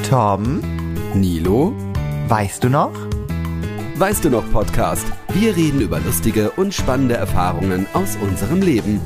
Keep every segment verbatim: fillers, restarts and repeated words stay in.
Tom, Nilo, weißt du noch? Weißt du noch Podcast? Wir reden über lustige und spannende Erfahrungen aus unserem Leben.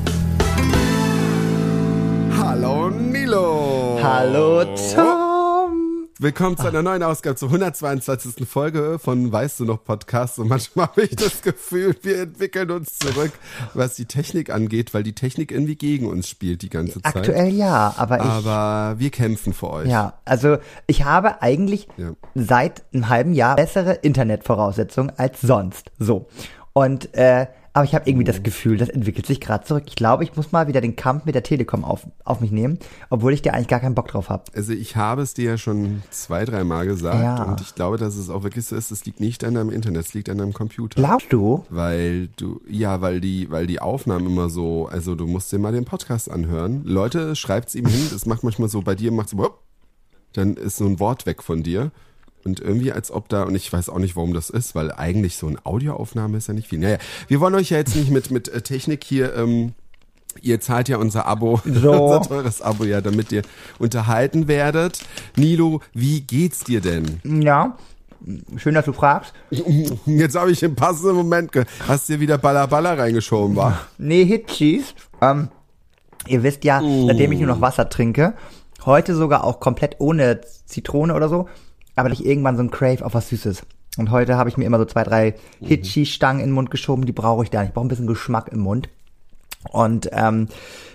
Hallo Nilo. Hallo Tom. Willkommen zu einer neuen Ausgabe, zur hundertzweiundzwanzigsten Folge von Weißt du noch Podcast. Und manchmal habe ich das Gefühl, wir entwickeln uns zurück, was die Technik angeht, weil die Technik irgendwie gegen uns spielt die ganze Zeit. Aktuell ja, aber ich... Aber wir kämpfen für euch. Ja, also ich habe eigentlich Ja. seit einem halben Jahr bessere Internetvoraussetzungen als sonst. So. Und, äh, aber ich habe irgendwie das Gefühl, das entwickelt sich gerade zurück. Ich glaube, ich muss mal wieder den Kampf mit der Telekom auf, auf mich nehmen, obwohl ich da eigentlich gar keinen Bock drauf habe. Also ich habe es dir ja schon zwei, dreimal gesagt Ja. und ich glaube, dass es auch wirklich so ist, es liegt nicht an deinem Internet, es liegt an deinem Computer. Glaubst du? Weil du, ja, weil die, weil die Aufnahmen immer so, also du musst dir mal den Podcast anhören. Leute, schreibt's ihm hin, das macht manchmal so, bei dir macht's so, dann ist so ein Wort weg von dir. Und irgendwie als ob da, und ich weiß auch nicht, warum das ist, weil eigentlich so eine Audioaufnahme ist ja nicht viel. Naja, wir wollen euch ja jetzt nicht mit, mit äh, Technik hier, ähm, ihr zahlt ja unser Abo, So. unser teures Abo, ja, damit ihr unterhalten werdet. Nilo, wie geht's dir denn? Ja. Schön, dass du fragst. Jetzt habe ich im passenden Moment, ge- hast dir wieder Baller Baller reingeschoben, wa? Nee, Hitchis. Ähm, ihr wisst ja, seitdem ich nur noch Wasser trinke, heute sogar auch komplett ohne Zitrone oder so, aber ich irgendwann so ein Crave auf was Süßes. Und heute habe ich mir immer so zwei, drei Hitchi-Stangen in den Mund geschoben, die brauche ich da nicht. Ich brauche ein bisschen Geschmack im Mund. Und ähm,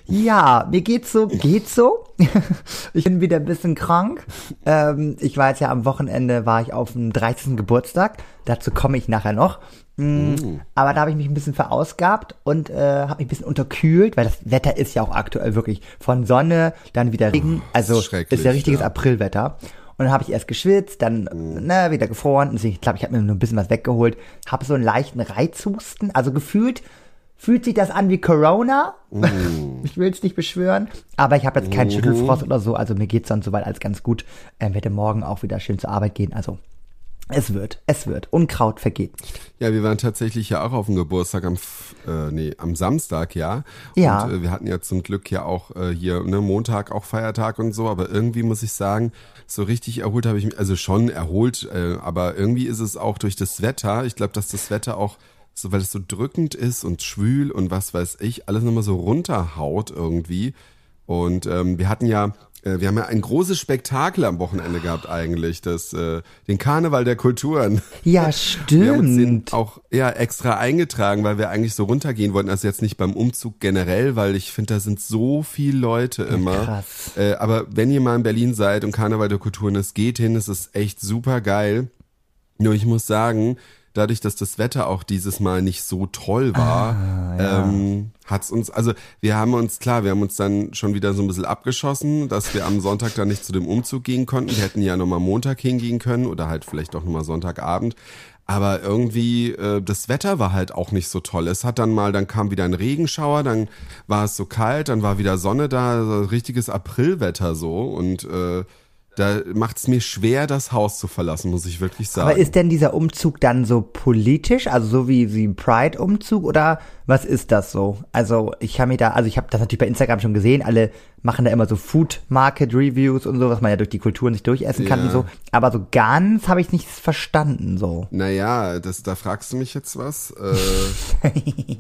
ja, mir geht's so, geht's so. Ich bin wieder ein bisschen krank. Ähm, ich war jetzt ja am Wochenende, war ich auf dem dreißigsten Geburtstag. Dazu komme ich nachher noch. Mm. Aber da habe ich mich ein bisschen verausgabt und äh, habe mich ein bisschen unterkühlt, weil das Wetter ist ja auch aktuell wirklich von Sonne, dann wieder Regen. Also schrecklich, ist ja richtiges ja. Aprilwetter. Und dann habe ich erst geschwitzt, dann ne, wieder gefroren. Also ich glaube, ich habe mir nur ein bisschen was weggeholt. Habe so einen leichten Reizhusten. Also gefühlt fühlt sich das an wie Corona. Mm. Ich will es nicht beschwören. Aber ich habe jetzt keinen Schüttelfrost oder so. Also mir geht's dann soweit alles ganz gut. Ähm, werde morgen auch wieder schön zur Arbeit gehen. Also es wird, es wird. Unkraut vergeht nicht. Ja, wir waren tatsächlich ja auch auf dem Geburtstag am, F- äh, nee, am Samstag, ja. Ja. Und äh, wir hatten ja zum Glück ja auch äh, hier, ne, Montag auch Feiertag und so, aber irgendwie muss ich sagen, so richtig erholt habe ich mich, also schon erholt, äh, aber irgendwie ist es auch durch das Wetter. Ich glaube, dass das Wetter auch, so weil es so drückend ist und schwül und was weiß ich, alles nochmal so runterhaut irgendwie. Und ähm, wir hatten ja, äh, wir haben ja ein großes Spektakel am Wochenende gehabt eigentlich, das, äh, den Karneval der Kulturen. Ja, Wir haben uns den stimmt. auch ja, extra eingetragen, weil wir eigentlich so runtergehen wollten. Also jetzt nicht beim Umzug generell, weil ich finde, da sind so viele Leute immer. krass. Äh, aber wenn ihr mal in Berlin seid und Karneval der Kulturen ist, geht hin, es ist echt super geil. Nur ich muss sagen, dadurch, dass das Wetter auch dieses Mal nicht so toll war, Ah, ja. ähm, hat's uns, also wir haben uns, klar, wir haben uns dann schon wieder so ein bisschen abgeschossen, dass wir am Sonntag dann nicht zu dem Umzug gehen konnten. Wir hätten ja nochmal Montag hingehen können oder halt vielleicht auch nochmal Sonntagabend. Aber irgendwie, äh, das Wetter war halt auch nicht so toll. Es hat dann mal, dann kam wieder ein Regenschauer, dann war es so kalt, dann war wieder Sonne da, so richtiges Aprilwetter so. Und äh, da macht es mir schwer, das Haus zu verlassen, muss ich wirklich sagen. Aber ist denn dieser Umzug dann so politisch, also so wie, wie ein Pride-Umzug oder was ist das so? Also ich habe mir da, also ich habe das natürlich bei Instagram schon gesehen, alle machen da immer so Food-Market-Reviews und so, was man ja durch die Kulturen sich durchessen kann Ja. und so, aber so ganz habe ich nichts verstanden so. Naja, das, da fragst du mich jetzt was. Äh,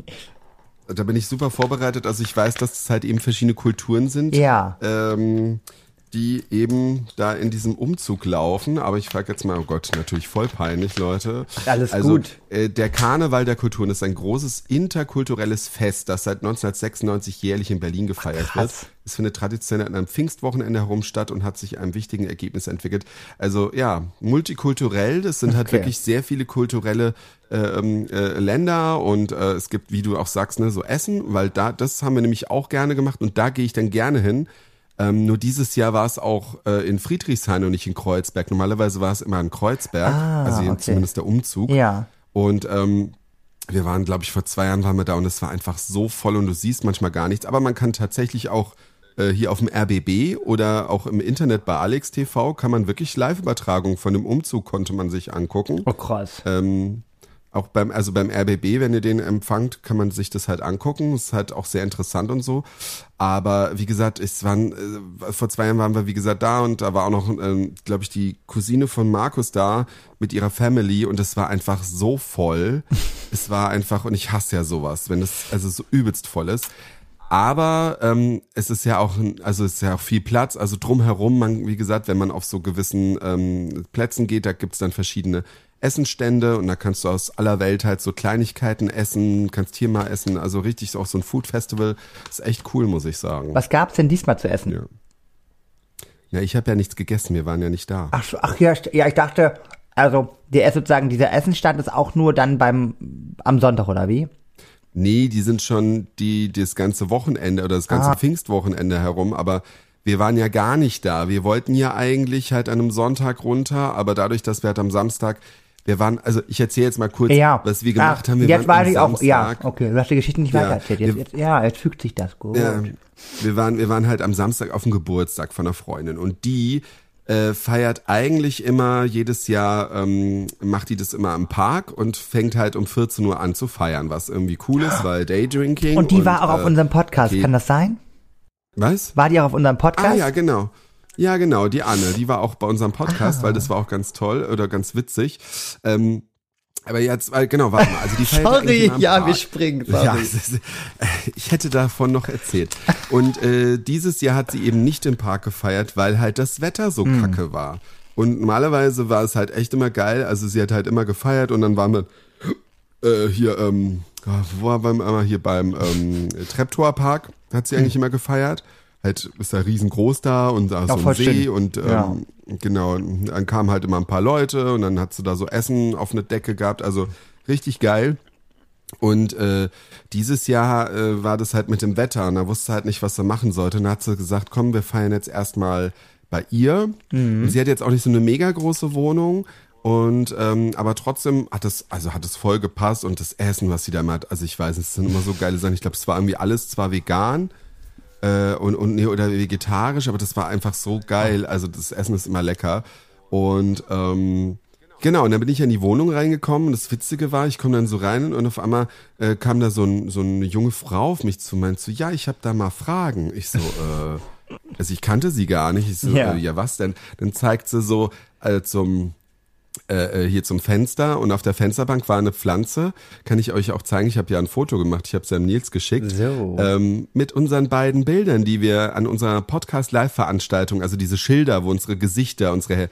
da bin ich super vorbereitet. Also ich weiß, dass es halt eben verschiedene Kulturen sind. Ja. Ähm, die eben da in diesem Umzug laufen. Aber ich frage jetzt mal, oh Gott, natürlich voll peinlich, Leute. Alles also, gut. Äh, der Karneval der Kulturen ist ein großes interkulturelles Fest, das seit neunzehnhundertsechsundneunzig jährlich in Berlin gefeiert wird. Es findet traditionell an einem Pfingstwochenende herum statt und hat sich einem wichtigen Ergebnis entwickelt. Also ja, multikulturell, das sind halt Okay. wirklich sehr viele kulturelle äh, äh, Länder und äh, es gibt, wie du auch sagst, ne, so Essen, weil da, das haben wir nämlich auch gerne gemacht und da gehe ich dann gerne hin. Ähm, nur dieses Jahr war es auch äh, in Friedrichshain und nicht in Kreuzberg. Normalerweise war es immer in Kreuzberg, Ah, also hier okay. zumindest der Umzug. Ja. Und ähm, wir waren, glaube ich, vor zwei Jahren waren wir da und es war einfach so voll und du siehst manchmal gar nichts. Aber man kann tatsächlich auch äh, hier auf dem R B B oder auch im Internet bei Alex T V kann man wirklich Live-Übertragung von dem Umzug konnte man sich angucken. Oh krass. Ähm, Auch beim, also beim R B B, wenn ihr den empfangt, kann man sich das halt angucken. Ist halt auch sehr interessant und so. Aber wie gesagt, es waren, äh, vor zwei Jahren waren wir, wie gesagt, da und da war auch noch, ähm, glaube ich, die Cousine von Markus da mit ihrer Family und es war einfach so voll. Es war einfach, und ich hasse ja sowas, wenn es also so übelst voll ist. Aber ähm, es ist ja auch, also es ist ja auch viel Platz, also drumherum, man, wie gesagt, wenn man auf so gewissen ähm, Plätzen geht, da gibt's dann verschiedene Essenstände und da kannst du aus aller Welt halt so Kleinigkeiten essen, kannst hier mal essen, also richtig auch so ein Food Festival, ist echt cool, muss ich sagen. Was gab's denn diesmal zu essen? Ja, ja ich habe ja nichts gegessen, wir waren ja nicht da. Ach, so, ach ja, ja, ich dachte, also der sozusagen dieser Essenstand ist auch nur dann beim am Sonntag oder wie? Nee, die sind schon die das ganze Wochenende oder das ganze ah. Pfingstwochenende herum, aber wir waren ja gar nicht da. Wir wollten ja eigentlich halt an einem Sonntag runter, aber dadurch, dass wir halt am Samstag Wir waren, also ich erzähle jetzt mal kurz, ja. was wir gemacht ah, haben. Wir jetzt waren weiß ich auch, ja, okay, du hast die Geschichte nicht ja, weiter erzählt. Jetzt, wir, jetzt, ja, jetzt fügt sich das gut. Ja, wir waren, wir waren halt am Samstag auf dem Geburtstag von einer Freundin und die äh, feiert eigentlich immer jedes Jahr, ähm, macht die das immer am Park und fängt halt um vierzehn Uhr an zu feiern, was irgendwie cool ist, weil Daydrinking. Und die und, war auch äh, auf unserem Podcast, okay. kann das sein? Was? War die auch auf unserem Podcast? Ah ja, genau. Ja, genau, die Anne, die war auch bei unserem Podcast, ah. weil das war auch ganz toll oder ganz witzig. Ähm, aber jetzt, genau, warte mal. Also die sorry, ja, wir springen. Sorry. Ja, ich hätte davon noch erzählt. Und äh, dieses Jahr hat sie eben nicht im Park gefeiert, weil halt das Wetter so hm. kacke war. Und normalerweise war es halt echt immer geil. Also sie hat halt immer gefeiert und dann waren wir äh, hier, ähm, wo waren wir immer hier beim ähm, Treptower Park, hat sie eigentlich hm. immer gefeiert. Halt ist da riesengroß da und da ist so ein See schön. Und ähm, ja. genau, dann kamen halt immer ein paar Leute und dann hat sie da so Essen auf eine Decke gehabt, also richtig geil. Und äh, dieses Jahr äh, war das halt mit dem Wetter und da wusste halt nicht, was sie machen sollte. Und dann hat sie gesagt, komm, wir feiern jetzt erstmal bei ihr. Mhm. Und sie hat jetzt auch nicht so eine mega große Wohnung. Und ähm, aber trotzdem hat es, also hat es voll gepasst und das Essen, was sie da hat, also ich weiß, es sind immer so geile Sachen. Ich glaube, es war irgendwie alles zwar vegan, Äh, und, und nee, oder vegetarisch, aber das war einfach so geil. Also das Essen ist immer lecker. Und ähm, genau, und dann bin ich in die Wohnung reingekommen und das Witzige war, ich komme dann so rein und auf einmal äh, kam da so, ein, so eine junge Frau auf mich zu und meinte so, ja, ich habe da mal Fragen. Ich so, äh, also ich kannte sie gar nicht. Ich so, ja, äh, ja was denn? Dann zeigt sie so äh, zum Äh, hier zum Fenster und auf der Fensterbank war eine Pflanze, kann ich euch auch zeigen, ich habe ja ein Foto gemacht, ich habe es ja Nils geschickt, so. ähm, mit unseren beiden Bildern, die wir an unserer Podcast-Live-Veranstaltung, also diese Schilder, wo unsere Gesichter, unsere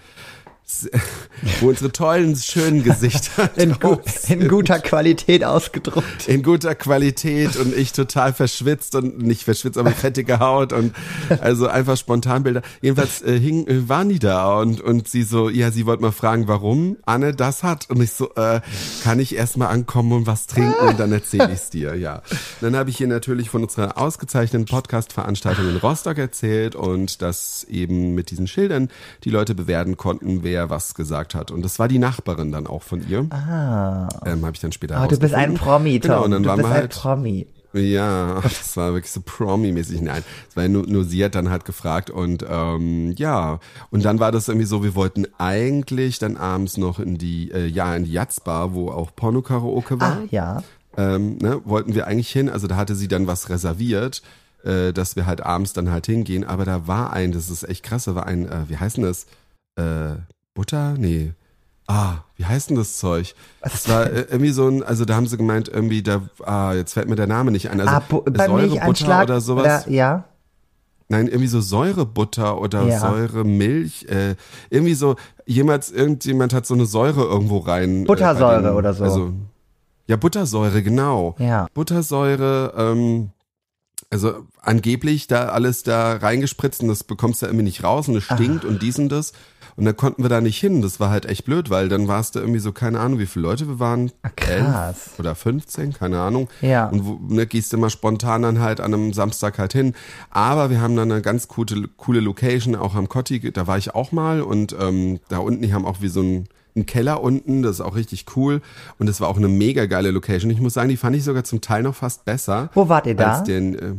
wo unsere tollen, schönen Gesichter in, gu- in guter Qualität ausgedruckt. In guter Qualität und ich total verschwitzt und nicht verschwitzt, aber fettige Haut und also einfach Spontanbilder. Jedenfalls äh, hing, äh, waren die da und und sie so, ja, sie wollte mal fragen, warum Anne das hat und ich so, äh, kann ich erstmal ankommen und was trinken und dann erzähle ich's dir, ja. Dann habe ich ihr natürlich von unserer ausgezeichneten Podcast-Veranstaltung in Rostock erzählt und dass eben mit diesen Schildern die Leute bewerten konnten, wer was gesagt hat. Und das war die Nachbarin dann auch von ihr. Ah. Ähm, habe ich dann später Oh, du bist ein Promi, Tom. Genau, und dann du waren bist wir ein halt, Promi. Ja, das war wirklich so Promi-mäßig. Nein, es war nur, nur sie hat dann halt gefragt und ähm, ja, und dann war das irgendwie so, wir wollten eigentlich dann abends noch in die, äh, ja, in die Jazzbar, wo auch Porno-Karaoke war. Ah, ja. Ähm, ne, wollten wir eigentlich hin, also da hatte sie dann was reserviert, äh, dass wir halt abends dann halt hingehen, aber da war ein, das ist echt krass, da war ein, äh, wie heißt denn das? Äh, Butter? Nee. Ah, wie heißt denn das Zeug? Das war äh, irgendwie so ein, also da haben sie gemeint, irgendwie da, ah, jetzt fällt mir der Name nicht ein. Also ah, bu- bei Säurebutter oder sowas. Oder, ja. Nein, irgendwie so Säurebutter oder ja. Säuremilch. Äh, irgendwie so, jemals, irgendjemand hat so eine Säure irgendwo rein. Buttersäure äh, den, oder so. Also, ja, Buttersäure, genau. Ja. Buttersäure, ähm, also angeblich da alles da reingespritzt und das bekommst du irgendwie nicht raus und es stinkt Ach. und dies und das. Und da konnten wir da nicht hin. Das war halt echt blöd, weil dann warst du irgendwie so, keine Ahnung, wie viele Leute wir waren. Krass. elf oder fünfzehn, keine Ahnung. Ja. Und wo, ne, gehst du immer spontan dann halt an einem Samstag halt hin. Aber wir haben dann eine ganz coole, coole Location, auch am Kotti, da war ich auch mal. Und ähm, da unten, die haben auch wie so ein einen Keller unten, das ist auch richtig cool. Und das war auch eine mega geile Location. Ich muss sagen, die fand ich sogar zum Teil noch fast besser. Wo wart ihr da? Als den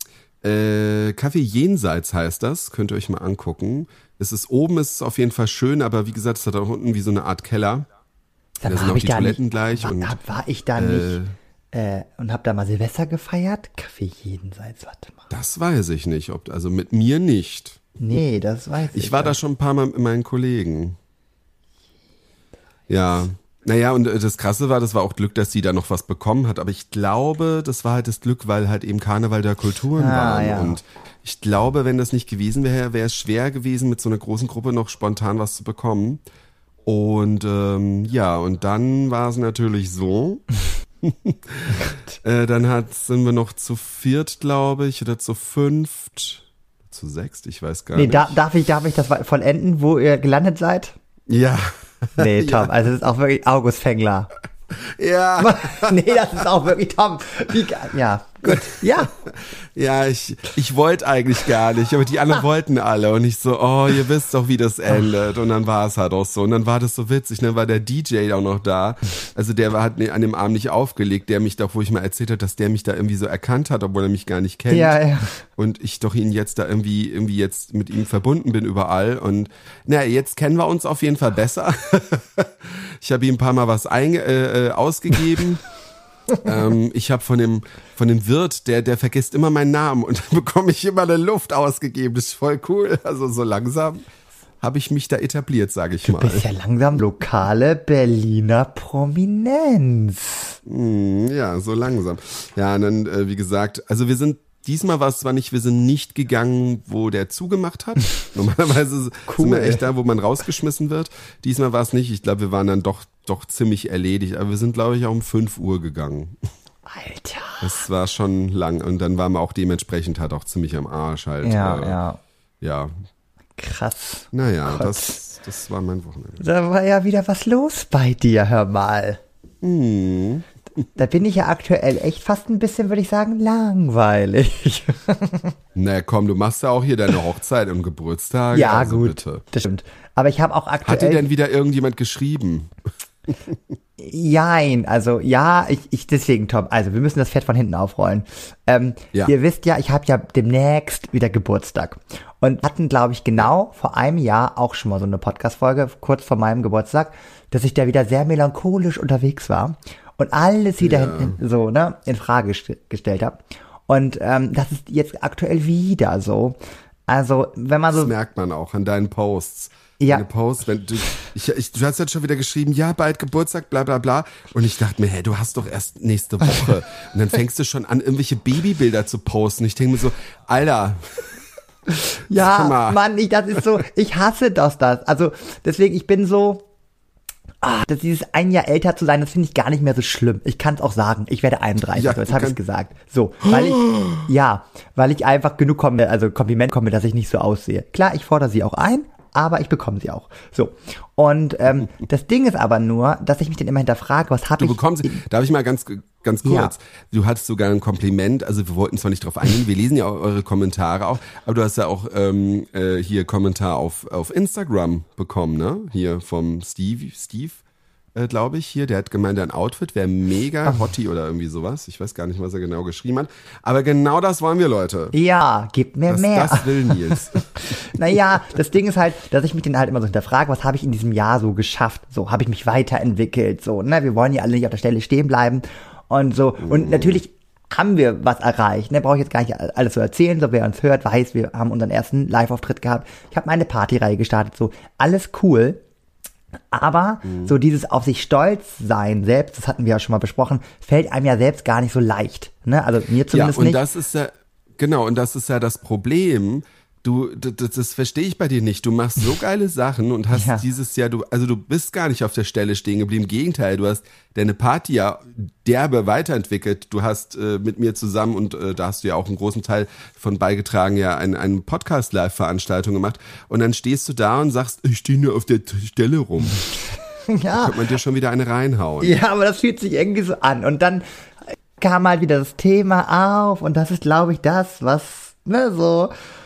äh, äh, Café Jenseits heißt das, könnt ihr euch mal angucken. Es ist oben, ist es auf jeden Fall schön, aber wie gesagt, es hat auch unten wie so eine Art Keller. Da sind auch die Toiletten nicht, gleich. War, und, war ich da äh, nicht äh, und hab da mal Silvester gefeiert? Kaffee jenseits, warte mal. Das weiß ich nicht, ob also mit mir nicht. Nee, das weiß ich. Ich war da schon ein paar Mal mit meinen Kollegen. Ja, naja, und das Krasse war, das war auch Glück, dass sie da noch was bekommen hat. Aber ich glaube, das war halt das Glück, weil halt eben Karneval der Kulturen Ah, waren. ja. Und ich glaube, wenn das nicht gewesen wäre, wäre es schwer gewesen, mit so einer großen Gruppe noch spontan was zu bekommen. Und ähm, ja, und dann war es natürlich so. äh, dann hat, sind wir noch zu viert, glaube ich, oder zu fünft, zu sechst, ich weiß gar Nee, nicht. da, darf ich, darf ich das vollenden, wo ihr gelandet seid? Ja. Nee, Tom, Ja. also das ist auch wirklich August Fengler. Ja. Nee, das ist auch wirklich Tom. Wie, ge- ja, gut. Ja. Ja, ich, ich wollte eigentlich gar nicht, aber die anderen wollten alle und ich so, oh, ihr wisst doch, wie das endet. Und dann war es halt auch so. Und dann war das so witzig, dann war der D J auch noch da. Also der war, hat an dem Abend nicht aufgelegt, der mich doch, wo ich mal erzählt habe, dass der mich da irgendwie so erkannt hat, obwohl er mich gar nicht kennt. Ja, ja. Und ich doch ihn jetzt da irgendwie, irgendwie jetzt mit ihm verbunden bin überall. Und naja, jetzt kennen wir uns auf jeden Fall besser. Ich habe ihm ein paar Mal was einge äh, äh, ausgegeben. ähm, ich habe von dem von dem Wirt, der der vergisst immer meinen Namen und dann bekomme ich immer eine Luft ausgegeben. Das ist voll cool. Also so langsam habe ich mich da etabliert, sage ich Du mal. bist ja langsam lokale Berliner Prominenz. Mm, ja, so langsam. Ja, und dann äh, wie gesagt, also wir sind diesmal war es zwar nicht, wir sind nicht gegangen, wo der zugemacht hat. Normalerweise Cool. sind wir echt da, wo man rausgeschmissen wird. Diesmal war es nicht. Ich glaube, wir waren dann doch doch ziemlich erledigt. Aber wir sind, glaube ich, auch um fünf Uhr gegangen. Alter. Das war schon lang. Und dann waren wir auch dementsprechend halt auch ziemlich am Arsch halt. Ja, äh, ja. Ja, Krass. naja, Gott. das, das war mein Wochenende. Da war ja wieder was los bei dir, hör mal. Hm. Da bin ich ja aktuell echt fast ein bisschen, würde ich sagen, langweilig. Na komm, du machst ja auch hier deine Hochzeit und Geburtstag. Ja, also gut. Bitte. Das stimmt. Aber ich habe auch aktuell... Hat dir denn wieder irgendjemand geschrieben? Jein, also ja, ich, ich deswegen, Tom, also wir müssen das Pferd von hinten aufrollen. Ähm, Ja. Ihr wisst ja, ich habe ja demnächst wieder Geburtstag und hatten, glaube ich, genau vor einem Jahr auch schon mal so eine Podcast-Folge, kurz vor meinem Geburtstag, dass ich da wieder sehr melancholisch unterwegs war und alles wieder Ja. in, so ne in Frage gest- gestellt habe. Und ähm, das ist jetzt aktuell wieder so. Also wenn man so Das merkt man auch an deinen Posts. Ja. Deine Posts, wenn du, ich, ich, du hast jetzt schon wieder geschrieben, ja, bald Geburtstag, bla bla bla. Und ich dachte mir, hey, du hast doch erst nächste Woche. Und dann fängst du schon an, irgendwelche Babybilder zu posten. Ich denke mir so, Alter. Sag Ja, mal. Mann, ich, das ist so, ich hasse das, das. Also, deswegen, ich bin so, ah, das dieses ein Jahr älter zu sein, das finde ich gar nicht mehr so schlimm. Ich kann es auch sagen, ich werde einunddreißig, Ja, so, jetzt du habe ich kannst- gesagt. So, weil ich, ja, weil ich einfach genug komme, also Kompliment komme, dass ich nicht so aussehe. Klar, ich fordere sie auch ein, aber ich bekomme sie auch. So, und ähm, das Ding ist aber nur, dass ich mich dann immer hinterfrage, was habe Du ich... bekommst, darf ich mal ganz, ganz kurz, Ja. du hattest sogar ein Kompliment, also wir wollten zwar nicht drauf eingehen, wir lesen ja auch eure Kommentare auch, aber du hast ja auch ähm, äh, hier Kommentar auf, auf Instagram bekommen, ne? Hier vom Steve, Steve, äh, glaube ich, hier, der hat gemeint, dein Outfit wäre mega hottie oder irgendwie sowas. Ich weiß gar nicht, was er genau geschrieben hat, aber genau das wollen wir, Leute. Ja, gib mir Das, mehr. das will Nils. Naja, das Ding ist halt, dass ich mich dann halt immer so hinterfrage, was habe ich in diesem Jahr so geschafft? So, habe ich mich weiterentwickelt? So, ne, wir wollen ja alle nicht auf der Stelle stehen bleiben und so. Und natürlich haben wir was erreicht, ne, brauche ich jetzt gar nicht alles so erzählen, so wer uns hört, weiß, wir haben unseren ersten Live-Auftritt gehabt. Ich habe meine Partyreihe gestartet, so, alles cool. Aber so dieses auf sich stolz sein selbst, das hatten wir ja schon mal besprochen, fällt einem ja selbst gar nicht so leicht, ne? Also mir Ja, zumindest und nicht. das ist ja, genau, und das ist ja das Problem. Du, das, das verstehe ich bei dir nicht. Du machst so geile Sachen und hast Ja. dieses Jahr, du, also du bist gar nicht auf der Stelle stehen geblieben. Im Gegenteil, du hast deine Party ja derbe weiterentwickelt. Du hast äh, mit mir zusammen, und äh, da hast du ja auch einen großen Teil von beigetragen, ja ein, eine Podcast-Live-Veranstaltung gemacht. Und dann stehst du da und sagst, ich stehe nur auf der Stelle rum. Ja. Könnte man dir schon wieder eine reinhauen. Ja, aber das fühlt sich irgendwie so an. Und dann kam halt wieder das Thema auf und das ist, glaube ich, das, was, ne, so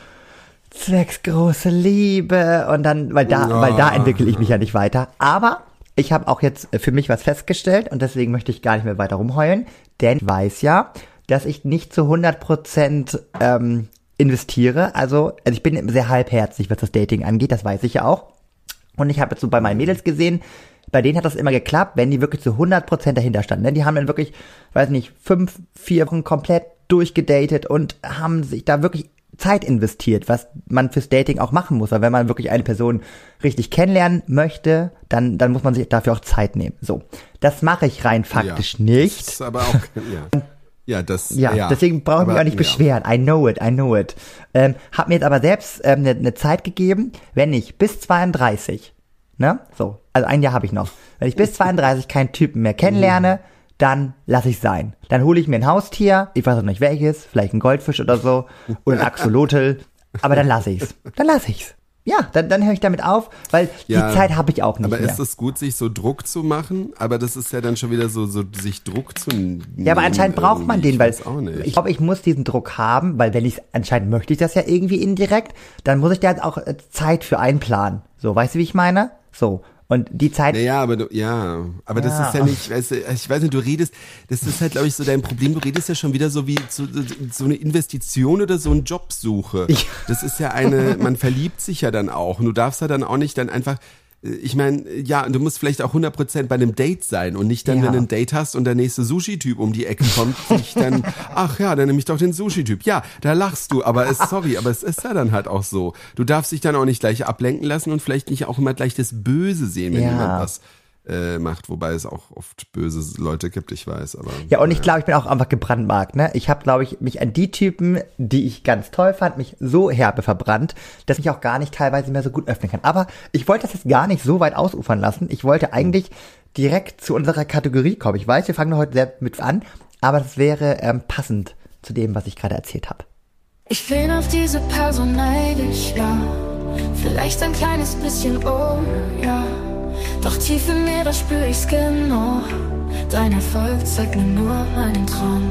zwecks große Liebe und dann, weil da, Ja. weil da entwickle ich mich ja nicht weiter. Aber ich habe auch jetzt für mich was festgestellt und deswegen möchte ich gar nicht mehr weiter rumheulen, denn ich weiß ja, dass ich nicht zu hundert Prozent ähm, investiere. Also, also ich bin sehr halbherzig, was das Dating angeht, das weiß ich ja auch. Und ich habe jetzt so bei meinen Mädels gesehen, bei denen hat das immer geklappt, wenn die wirklich zu hundert Prozent dahinter standen. Ne? Die haben dann wirklich, weiß nicht, fünf, vier Wochen komplett durchgedatet und haben sich da wirklich Zeit investiert, was man fürs Dating auch machen muss. Aber wenn man wirklich eine Person richtig kennenlernen möchte, dann, dann muss man sich dafür auch Zeit nehmen. So, das mache ich rein faktisch ja, nicht. Das ist aber auch, ja. Ja, das, ja, ja. deswegen brauche ich mich aber, auch nicht ja. beschweren. I know it, I know it. Ähm, hab mir jetzt aber selbst eine ähm, ne, ne Zeit gegeben, wenn ich bis zweiunddreißig, ne, so, also ein Jahr habe ich noch. Wenn ich bis zweiunddreißig keinen Typen mehr kennenlerne, dann lasse ich sein. Dann hole ich mir ein Haustier, ich weiß auch nicht welches, vielleicht ein Goldfisch oder so, oder ein Axolotl, aber dann lasse ich's. Dann lasse ich's. Ja, dann, dann höre ich damit auf, weil Ja, die Zeit habe ich auch nicht Aber mehr. ist es gut, sich so Druck zu machen? Aber das ist ja dann schon wieder so, so sich Druck zu nehmen. Ja, aber anscheinend braucht man irgendwie. den, weil ich, weiß auch nicht. ich glaube, ich muss diesen Druck haben, weil wenn ich anscheinend möchte ich das ja irgendwie indirekt, dann muss ich da jetzt auch äh, Zeit für einplanen. So, weißt du, wie ich meine? So. Und die Zeit. Naja, aber du, ja, aber Ja. das ist ja nicht, weißt du, ich weiß nicht, du redest, das ist halt, glaube ich, so dein Problem, du redest ja schon wieder so wie so, so eine Investition oder so eine Jobsuche. Ja. Das ist ja eine, man verliebt sich ja dann auch und du darfst ja dann auch nicht dann einfach, ich meine, ja, du musst vielleicht auch hundert Prozent bei einem Date sein und nicht dann, Ja. wenn du ein Date hast und der nächste Sushi-Typ um die Ecke kommt, sich dann, ach ja, dann nehme ich doch den Sushi-Typ. Ja, da lachst du, aber es, sorry, aber es ist ja dann halt auch so. Du darfst dich dann auch nicht gleich ablenken lassen und vielleicht nicht auch immer gleich das Böse sehen, wenn Ja. jemand was äh, macht, wobei es auch oft böse Leute gibt, ich weiß, aber. Ja, und ich glaube, ich bin auch einfach gebrandmarkt, ne? Ich habe, glaube ich, mich an die Typen, die ich ganz toll fand, mich so herbe verbrannt, dass ich auch gar nicht teilweise mehr so gut öffnen kann. Aber ich wollte das jetzt gar nicht so weit ausufern lassen. Ich wollte eigentlich direkt zu unserer Kategorie kommen. Ich weiß, wir fangen heute sehr mit an, aber das wäre ähm, passend zu dem, was ich gerade erzählt habe. Ich bin auf diese Person neidisch, ja. Vielleicht ein kleines bisschen, oh, ja. Doch tief in mir, da spür ich's genau. Dein Erfolg zeigt mir nur einen Traum.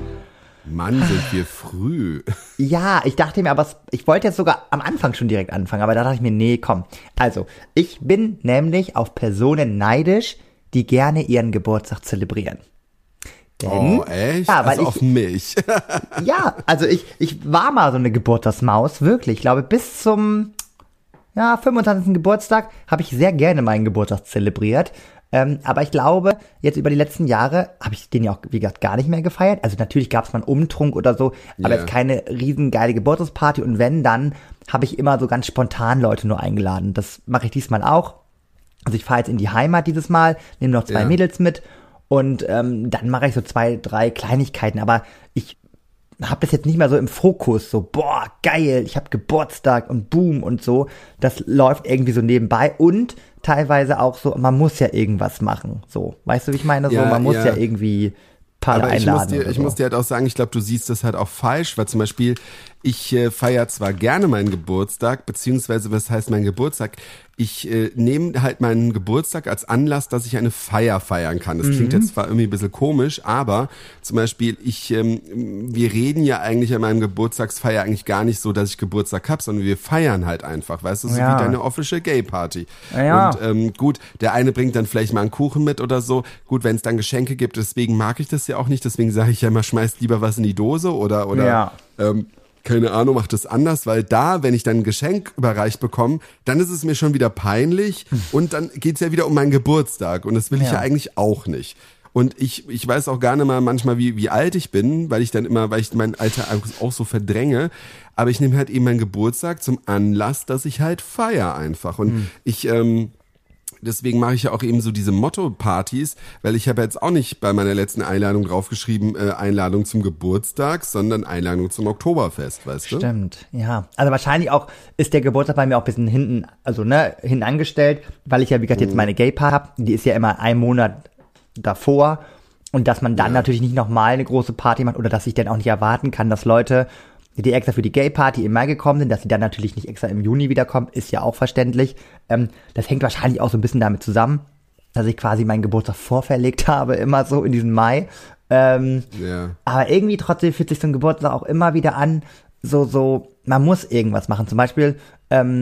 Mann, sind wir früh. Ja, ich dachte mir, aber es- ich wollte jetzt sogar am Anfang schon direkt anfangen, aber da dachte ich mir, nee, komm. Also, ich bin nämlich auf Personen neidisch, die gerne ihren Geburtstag zelebrieren. Denn, Oh, echt? Ja, weil also ich, auf mich. ja, also ich, ich war mal so eine Geburtstagsmaus, wirklich. Ich glaube, bis zum ja, fünfundzwanzigsten Geburtstag habe ich sehr gerne meinen Geburtstag zelebriert. Ähm, aber ich glaube, jetzt über die letzten Jahre habe ich den ja auch, wie gesagt, gar nicht mehr gefeiert. Also natürlich gab es mal einen Umtrunk oder so, aber Ja. jetzt keine riesengeile Geburtstagsparty. Und wenn, dann habe ich immer so ganz spontan Leute nur eingeladen. Das mache ich diesmal auch. Also ich fahre jetzt in die Heimat dieses Mal, nehme noch zwei Ja. Mädels mit und ähm, dann mache ich so zwei, drei Kleinigkeiten. Aber ich habe das jetzt nicht mehr so im Fokus, so, boah, geil, ich habe Geburtstag und boom und so. Das läuft irgendwie so nebenbei und teilweise auch so, man muss ja irgendwas machen, so. Weißt du, wie ich meine? So, Ja, man muss ja. ja irgendwie paar Aber ich einladen. muss, dir, oder ich so. muss dir halt auch sagen, ich glaube, du siehst das halt auch falsch, weil zum Beispiel, ich äh, feiere zwar gerne meinen Geburtstag, beziehungsweise was heißt mein Geburtstag? Ich äh, nehme halt meinen Geburtstag als Anlass, dass ich eine Feier feiern kann. Das klingt jetzt zwar irgendwie ein bisschen komisch, aber zum Beispiel, ich, ähm, wir reden ja eigentlich an meinem Geburtstagsfeier eigentlich gar nicht so, dass ich Geburtstag hab, sondern wir feiern halt einfach, weißt du, so Ja. wie deine Official Gay Party. Ja. Und ähm, gut, der eine bringt dann vielleicht mal einen Kuchen mit oder so. Gut, wenn es dann Geschenke gibt, deswegen mag ich das ja auch nicht. Deswegen sage ich ja immer, schmeißt lieber was in die Dose oder oder Ja. ähm, keine Ahnung, macht das anders, weil da, wenn ich dann ein Geschenk überreicht bekomme, dann ist es mir schon wieder peinlich und dann geht's ja wieder um meinen Geburtstag und das will ich Ja. ja eigentlich auch nicht. Und ich, ich weiß auch gar nicht mal manchmal, wie, wie alt ich bin, weil ich dann immer, weil ich mein Alter auch so verdränge. Aber ich nehme halt eben meinen Geburtstag zum Anlass, dass ich halt feier einfach. Und Mhm. ich, ähm, deswegen mache ich ja auch eben so diese Motto-Partys, weil ich habe jetzt auch nicht bei meiner letzten Einladung draufgeschrieben, äh, Einladung zum Geburtstag, sondern Einladung zum Oktoberfest, weißt du? Stimmt, ja. Also wahrscheinlich auch ist der Geburtstag bei mir auch ein bisschen hinten, also ne, hinten angestellt, weil ich ja, wie gesagt, jetzt meine Gay-Part habe. Die ist ja immer einen Monat davor. Und dass man dann natürlich nicht nochmal eine große Party macht oder dass ich dann auch nicht erwarten kann, dass Leute, die extra für die Gay-Party im Mai gekommen sind, dass sie dann natürlich nicht extra im Juni wiederkommen, ist ja auch verständlich. Ähm, das hängt wahrscheinlich auch so ein bisschen damit zusammen, dass ich quasi meinen Geburtstag vorverlegt habe, immer so in diesem Mai. Ähm, Ja. aber irgendwie trotzdem fühlt sich so ein Geburtstag auch immer wieder an, so, so, man muss irgendwas machen. Zum Beispiel, ähm,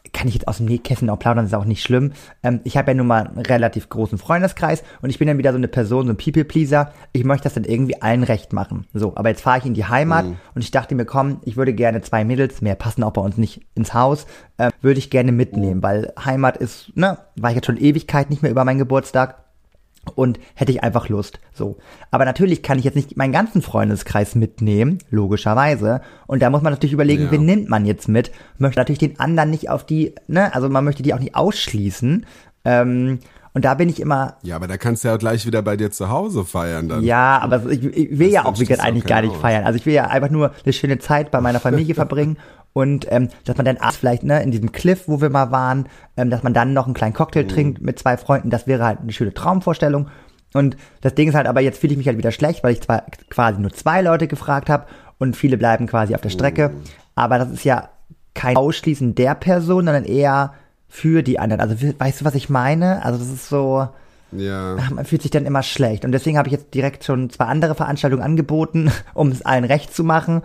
kann ich jetzt aus dem Nähkästchen auch plaudern, das ist auch nicht schlimm. Ähm, ich habe ja nun mal einen relativ großen Freundeskreis und ich bin dann wieder so eine Person, so ein People-Pleaser. Ich möchte das dann irgendwie allen recht machen. So, aber jetzt fahre ich in die Heimat mhm. und ich dachte mir, komm, ich würde gerne zwei Mädels, mehr passen auch bei uns nicht ins Haus, äh, würde ich gerne mitnehmen, weil Heimat ist, ne, war ich jetzt schon Ewigkeit nicht mehr über meinen Geburtstag. Und hätte ich einfach Lust, so. Aber natürlich kann ich jetzt nicht meinen ganzen Freundeskreis mitnehmen, logischerweise. Und da muss man natürlich überlegen, ja. wen nimmt man jetzt mit? Möchte natürlich den anderen nicht auf die, ne, also man möchte die auch nicht ausschließen. Ähm, und da bin ich immer... Ja, aber da kannst du ja gleich wieder bei dir zu Hause feiern dann. Ja, aber ich, ich will das ja auch, wie gesagt, eigentlich gar nicht aus. feiern. Also ich will ja einfach nur eine schöne Zeit bei meiner Familie verbringen. Und ähm, dass man dann abends vielleicht, ne, in diesem Cliff, wo wir mal waren, ähm, dass man dann noch einen kleinen Cocktail mhm. trinkt mit zwei Freunden, das wäre halt eine schöne Traumvorstellung. Und das Ding ist halt, aber jetzt fühle ich mich halt wieder schlecht, weil ich zwar quasi nur zwei Leute gefragt habe und viele bleiben quasi auf der Strecke. Mhm. Aber das ist ja kein Ausschließen der Person, sondern eher für die anderen. Also weißt du, was ich meine? Also das ist so... Ja. Man fühlt sich dann immer schlecht. Und deswegen habe ich jetzt direkt schon zwei andere Veranstaltungen angeboten, um es allen recht zu machen.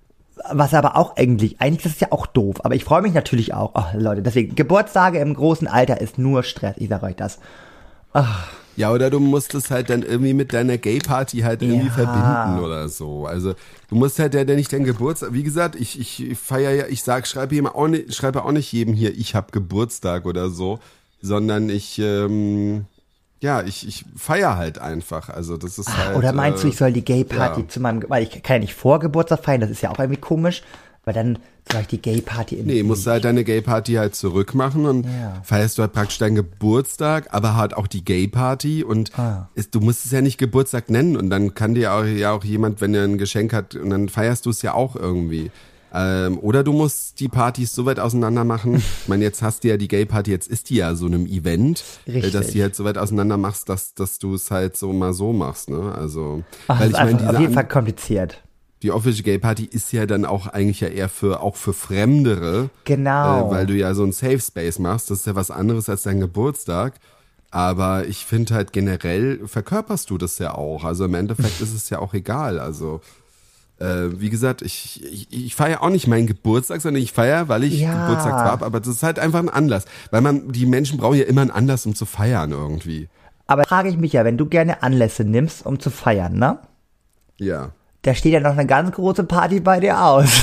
Was aber auch eigentlich, eigentlich ist das ja auch doof, aber ich freue mich natürlich auch. Oh, Leute, deswegen, Geburtstage im großen Alter ist nur Stress, ich sage euch das. Ach. Ja, oder du musst es halt dann irgendwie mit deiner Gay-Party halt irgendwie ja. verbinden oder so. Also du musst halt ja nicht deinen Geburtstag, wie gesagt, ich, ich feiere ja, ich sag, schreibe hier auch nicht, schreibe auch nicht jedem hier, ich habe Geburtstag oder so, sondern ich, ähm, ja, ich, ich feiere halt einfach. Also das ist halt. Oder meinst äh, du, ich soll die Gay-Party ja. zu meinem, weil ich kann ja nicht vor Geburtstag feiern, das ist ja auch irgendwie komisch, weil dann soll ich die Gay-Party in Nee, musst du halt deine Gay-Party halt zurückmachen und ja. feierst du halt praktisch deinen Geburtstag, aber halt auch die Gay-Party und ah. ist, du musst es ja nicht Geburtstag nennen und dann kann dir auch, ja auch jemand, wenn er ein Geschenk hat und dann feierst du es ja auch irgendwie. Ähm, oder du musst die Partys so weit auseinander machen. Ich meine, jetzt hast du ja die Gay-Party, jetzt ist die ja so einem Event, Richtig. dass die halt so weit auseinander machst, dass, dass du es halt so mal so machst, ne? Also, Ach, weil das ich ist meine, auf jeden Fall kompliziert. Die Official Gay Party ist ja dann auch eigentlich ja eher für, auch für Fremdere. Genau. Äh, weil du ja so ein Safe Space machst. Das ist ja was anderes als dein Geburtstag. Aber ich finde halt generell verkörperst du das ja auch. Also im Endeffekt ist es ja auch egal. Also, Äh, wie gesagt, ich, ich, ich feiere auch nicht meinen Geburtstag, sondern ich feiere, weil ich ja. Geburtstag habe. Aber das ist halt einfach ein Anlass. Weil man, die Menschen brauchen ja immer einen Anlass, um zu feiern irgendwie. Aber frage ich mich ja, wenn du gerne Anlässe nimmst, um zu feiern, ne? Ja. Da steht ja noch eine ganz große Party bei dir aus.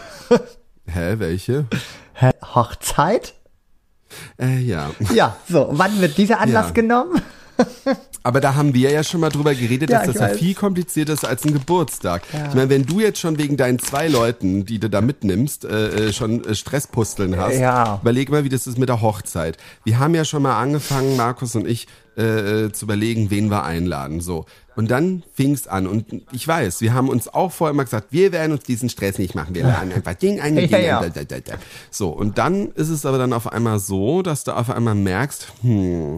Hä, welche? Hä, Hochzeit? Äh, ja. Ja, so, wann wird dieser Anlass Ja. genommen? Aber da haben wir ja schon mal drüber geredet, Ja, dass ich das ja weiß. viel komplizierter ist als ein Geburtstag. Ja. Ich meine, wenn du jetzt schon wegen deinen zwei Leuten, die du da mitnimmst, äh, schon äh, Stresspusteln hast, Ja. überleg mal, wie das ist mit der Hochzeit. Wir haben ja schon mal angefangen, Markus und ich, äh, zu überlegen, wen wir einladen. So. Und dann fing's an. Und ich weiß, wir haben uns auch vorher immer gesagt, wir werden uns diesen Stress nicht machen. Wir laden einfach Ding ein, Ding Ja, ein. ja. Da, da, da, da. So, und dann ist es aber dann auf einmal so, dass du auf einmal merkst, hm,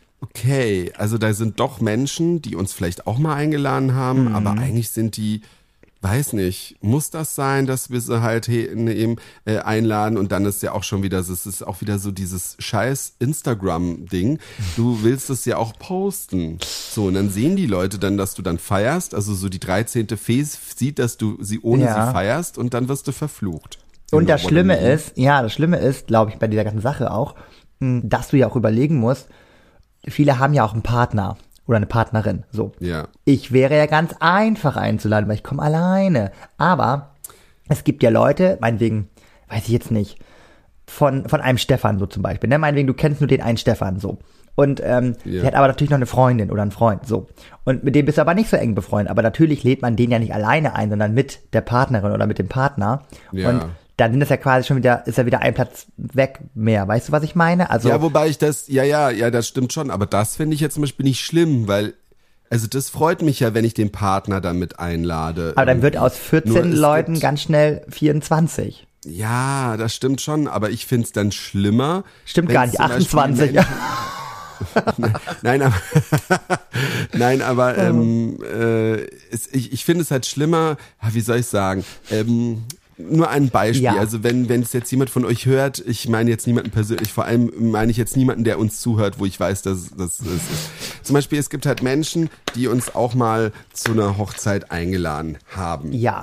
okay, also da sind doch Menschen, die uns vielleicht auch mal eingeladen haben, Mhm. aber eigentlich sind die, weiß nicht, muss das sein, dass wir sie halt he- eben äh, einladen und dann ist ja auch schon wieder, es ist auch wieder so dieses scheiß Instagram-Ding, du willst es ja auch posten. So, und dann sehen die Leute dann, dass du dann feierst, also so die dreizehnte Fee sieht, dass du sie ohne Ja. sie feierst und dann wirst du verflucht. Und das Genau, Schlimme oder? ist, ja, das Schlimme ist, glaube ich, bei dieser ganzen Sache auch, mh, dass du ja auch überlegen musst, viele haben ja auch einen Partner oder eine Partnerin, so. Ja. Ich wäre ja ganz einfach einzuladen, weil ich komme alleine. Aber es gibt ja Leute, meinetwegen, weiß ich jetzt nicht, von, von einem Stefan so zum Beispiel, ne, meinetwegen, du kennst nur den einen Stefan, so. Und ähm, Ja. der hat aber natürlich noch eine Freundin oder einen Freund, so. Und mit dem bist du aber nicht so eng befreundet. Aber natürlich lädt man den ja nicht alleine ein, sondern mit der Partnerin oder mit dem Partner. Ja. Und dann sind das ja quasi schon wieder, ist ja wieder ein Platz weg mehr. Weißt du, was ich meine? Also, Ja, wobei ich das, ja, ja, ja, das stimmt schon, aber das finde ich jetzt zum Beispiel nicht schlimm, weil, also das freut mich ja, wenn ich den Partner damit einlade. aber dann wird aus Nur vierzehn es Leuten gibt- ganz schnell vierundzwanzig. Ja, das stimmt schon, aber ich find's dann schlimmer. Stimmt wenn gar nicht, zum Beispiel achtundzwanzig. Menschen- Nein, aber, nein, aber ähm, äh, es, ich, ich finde es halt schlimmer, ah, wie soll ich sagen, ähm, nur ein Beispiel, Ja. also wenn wenn es jetzt jemand von euch hört, ich meine jetzt niemanden persönlich, vor allem meine ich jetzt niemanden, der uns zuhört, wo ich weiß, dass das ist. Zum Beispiel, es gibt halt Menschen, die uns auch mal zu einer Hochzeit eingeladen haben. Ja.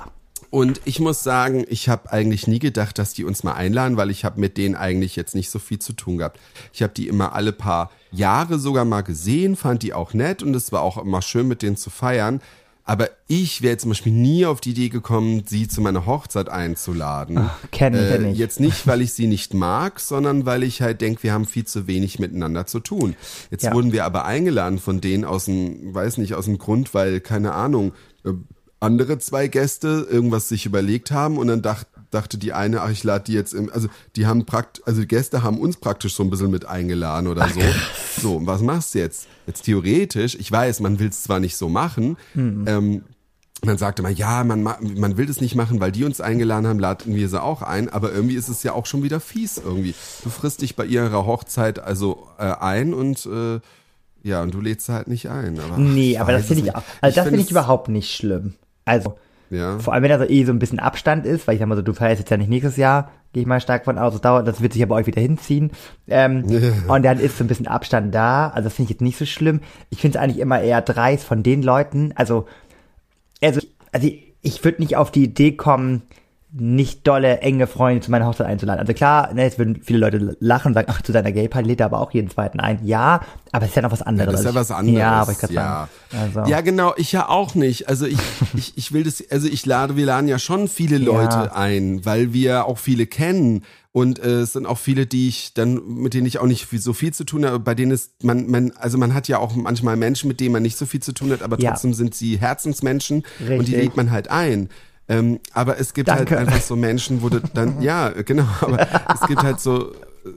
Und ich muss sagen, ich habe eigentlich nie gedacht, dass die uns mal einladen, weil ich habe mit denen eigentlich jetzt nicht so viel zu tun gehabt. Ich habe die immer alle paar Jahre sogar mal gesehen, fand die auch nett und es war auch immer schön, mit denen zu feiern. Aber ich wäre zum Beispiel nie auf die Idee gekommen, sie zu meiner Hochzeit einzuladen. Ach, kenn ich ja äh, nicht. Jetzt nicht, weil ich sie nicht mag, sondern weil ich halt denke, wir haben viel zu wenig miteinander zu tun. Jetzt Ja. wurden wir aber eingeladen von denen aus dem, weiß nicht, aus dem Grund, weil, keine Ahnung, äh, andere zwei Gäste irgendwas sich überlegt haben und dann dacht, dachte die eine, ach, ich lade die jetzt, im, also die haben praktisch, also die Gäste haben uns praktisch so ein bisschen mit eingeladen oder so. So, und was machst du jetzt? Jetzt theoretisch, ich weiß, man will es zwar nicht so machen, mhm. ähm, man sagte mal, ja, man, man will das nicht machen, weil die uns eingeladen haben, laden wir sie auch ein, aber irgendwie ist es ja auch schon wieder fies irgendwie. Du frisst dich bei ihrer Hochzeit also äh, ein und äh, ja, und du lädst sie halt nicht ein. Aber nee, aber das finde ich auch, also das finde ich überhaupt nicht schlimm. Also, ja. Vor allem, wenn da so eh so ein bisschen Abstand ist, weil ich sag mal so, du feierst jetzt ja nicht nächstes Jahr, gehe ich mal stark von aus, das dauert, das wird sich ja bei euch wieder hinziehen. Ähm, ja. Und dann ist so ein bisschen Abstand da, also das finde ich jetzt nicht so schlimm. Ich finde es eigentlich immer eher dreist von den Leuten, also, also, also ich, ich würde nicht auf die Idee kommen, nicht dolle, enge Freunde zu meiner Hochzeit einzuladen. Also klar, ne, jetzt würden viele Leute lachen und sagen, ach, zu deiner Gay-Party lädt er aber auch jeden zweiten ein. Ja, aber es ist ja noch was anderes. Ja, das ist ja was anderes. Ja, aber ich kann ja. sagen. Also. Ja, genau, ich ja auch nicht. Also ich, ich, ich will das, also ich lade, wir laden ja schon viele Leute ja. ein, weil wir auch viele kennen. Und äh, es sind auch viele, die ich dann, mit denen ich auch nicht so viel zu tun habe, bei denen ist man, man, also man hat ja auch manchmal Menschen, mit denen man nicht so viel zu tun hat, aber trotzdem ja. sind sie Herzensmenschen. Richtig. Und die lädt man halt ein. Ähm, aber es gibt Danke. halt einfach so Menschen, wo du dann, ja, genau, aber es gibt halt so,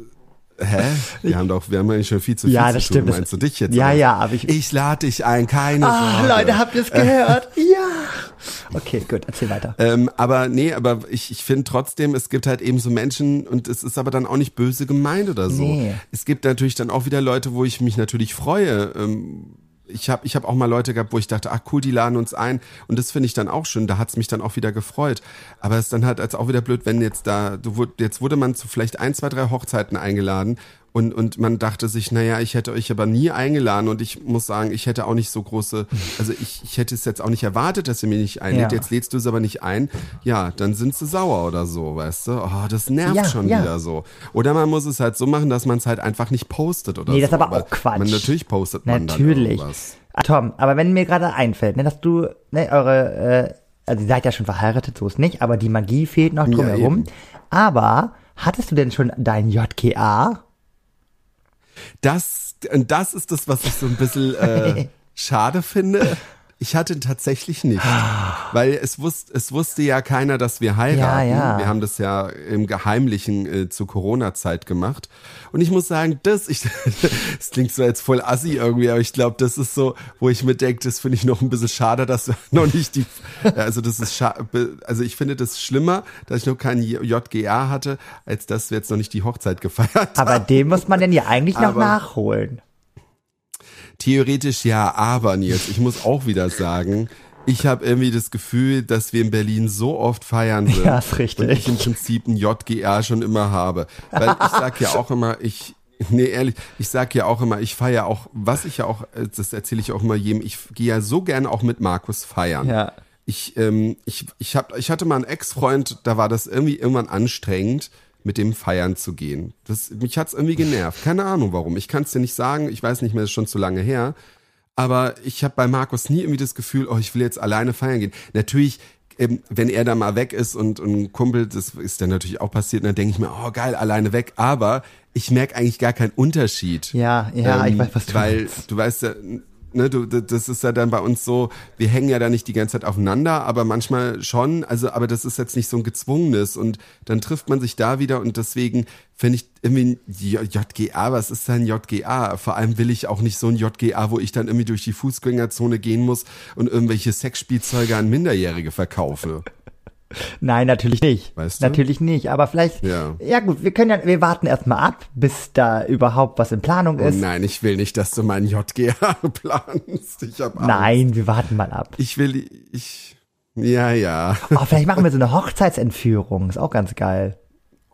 äh, hä? Wir haben doch, wir haben eigentlich schon viel zu viel ja, zu das tun, stimmt. Meinst du dich jetzt? Ja, auch? ja, aber ich... Ich lade dich ein, keine ah, Sorge. Leute, habt ihr es gehört? ja. Okay, gut, erzähl weiter. Ähm, aber nee, aber ich, ich finde trotzdem, es gibt halt eben so Menschen und es ist aber dann auch nicht böse gemeint oder so. Nee. Es gibt natürlich dann auch wieder Leute, wo ich mich natürlich freue, ähm, Ich habe ich hab auch mal Leute gehabt, wo ich dachte, ach cool, die laden uns ein. Und das finde ich dann auch schön. Da hat's mich dann auch wieder gefreut. Aber es ist dann halt als auch wieder blöd, wenn jetzt da, du, jetzt wurde man zu vielleicht ein, zwei, drei Hochzeiten eingeladen und, und man dachte sich, naja, ich hätte euch aber nie eingeladen und ich muss sagen, ich hätte auch nicht so große, also ich, ich hätte es jetzt auch nicht erwartet, dass ihr mich nicht einlädt. Ja. Jetzt lädst du es aber nicht ein. Ja, dann sind sie sauer oder so, weißt du? Oh, das nervt ja, schon ja. wieder so. Oder man muss es halt so machen, dass man es halt einfach nicht postet oder nee, so. das ist aber auch Quatsch. Man, natürlich postet man natürlich. dann irgendwas. Tom, aber wenn mir gerade einfällt, ne, dass du, ne, eure, äh, also ihr seid ja schon verheiratet, so ist nicht, aber die Magie fehlt noch drumherum. Ja, aber hattest du denn schon dein J G A? Das, und das ist das, was ich so ein bisschen äh, schade finde. Ich hatte tatsächlich nicht, weil es wusste, es wusste ja keiner, dass wir heiraten. Ja, ja. Wir haben das ja im Geheimlichen äh, zur Corona-Zeit gemacht. Und ich muss sagen, das, ich, das klingt so jetzt voll assi irgendwie, aber ich glaube, das ist so, wo ich mir denke, das finde ich noch ein bisschen schade, dass wir noch nicht die, also das ist scha- also ich finde das schlimmer, dass ich noch kein J G A hatte, als dass wir jetzt noch nicht die Hochzeit gefeiert haben. Aber den muss man denn ja eigentlich noch Aber nachholen. Theoretisch ja, aber Nils, ich muss auch wieder sagen, ich habe irgendwie das Gefühl, dass wir in Berlin so oft feiern sind. Ja, ist richtig. Und ich im Prinzip ein J G A schon immer habe. Weil ich sag ja auch immer, ich, nee, ehrlich, ich sag ja auch immer, ich feiere auch, was ich ja auch, das erzähle ich auch immer jedem, ich gehe ja so gerne auch mit Markus feiern. Ja. Ich, ähm, ich, ich, hab, ich hatte mal einen Ex-Freund, da war das irgendwie irgendwann anstrengend, mit dem feiern zu gehen. Das, mich hat's irgendwie genervt. Keine Ahnung warum. Ich kann es dir nicht sagen. Ich weiß nicht mehr, das ist schon zu lange her. Aber ich habe bei Markus nie irgendwie das Gefühl, oh, ich will jetzt alleine feiern gehen. Natürlich, ähm, wenn er da mal weg ist und, und ein Kumpel, das ist dann natürlich auch passiert, dann denke ich mir, oh geil, alleine weg. Aber ich merke eigentlich gar keinen Unterschied. Ja, ja, ähm, ich weiß, was du Weil meinst. du weißt ja, ne, du, das ist ja dann bei uns so, wir hängen ja da nicht die ganze Zeit aufeinander, aber manchmal schon, also, aber das ist jetzt nicht so ein gezwungenes und dann trifft man sich da wieder und deswegen finde ich irgendwie J G A, was ist denn J G A? Vor allem will ich auch nicht so ein J G A, wo ich dann irgendwie durch die Fußgängerzone gehen muss und irgendwelche Sexspielzeuge an Minderjährige verkaufe. Nein, natürlich nicht. Weißt du? Natürlich nicht, aber vielleicht, ja. Ja. ja gut, wir können ja, wir warten erstmal ab, bis da überhaupt was in Planung Oh ist. nein, ich will nicht, dass du meinen J G A planst. Ich hab Angst. Nein, wir warten mal ab. Ich will, ich, ja, ja. Oh, vielleicht machen wir so eine Hochzeitsentführung, ist auch ganz geil.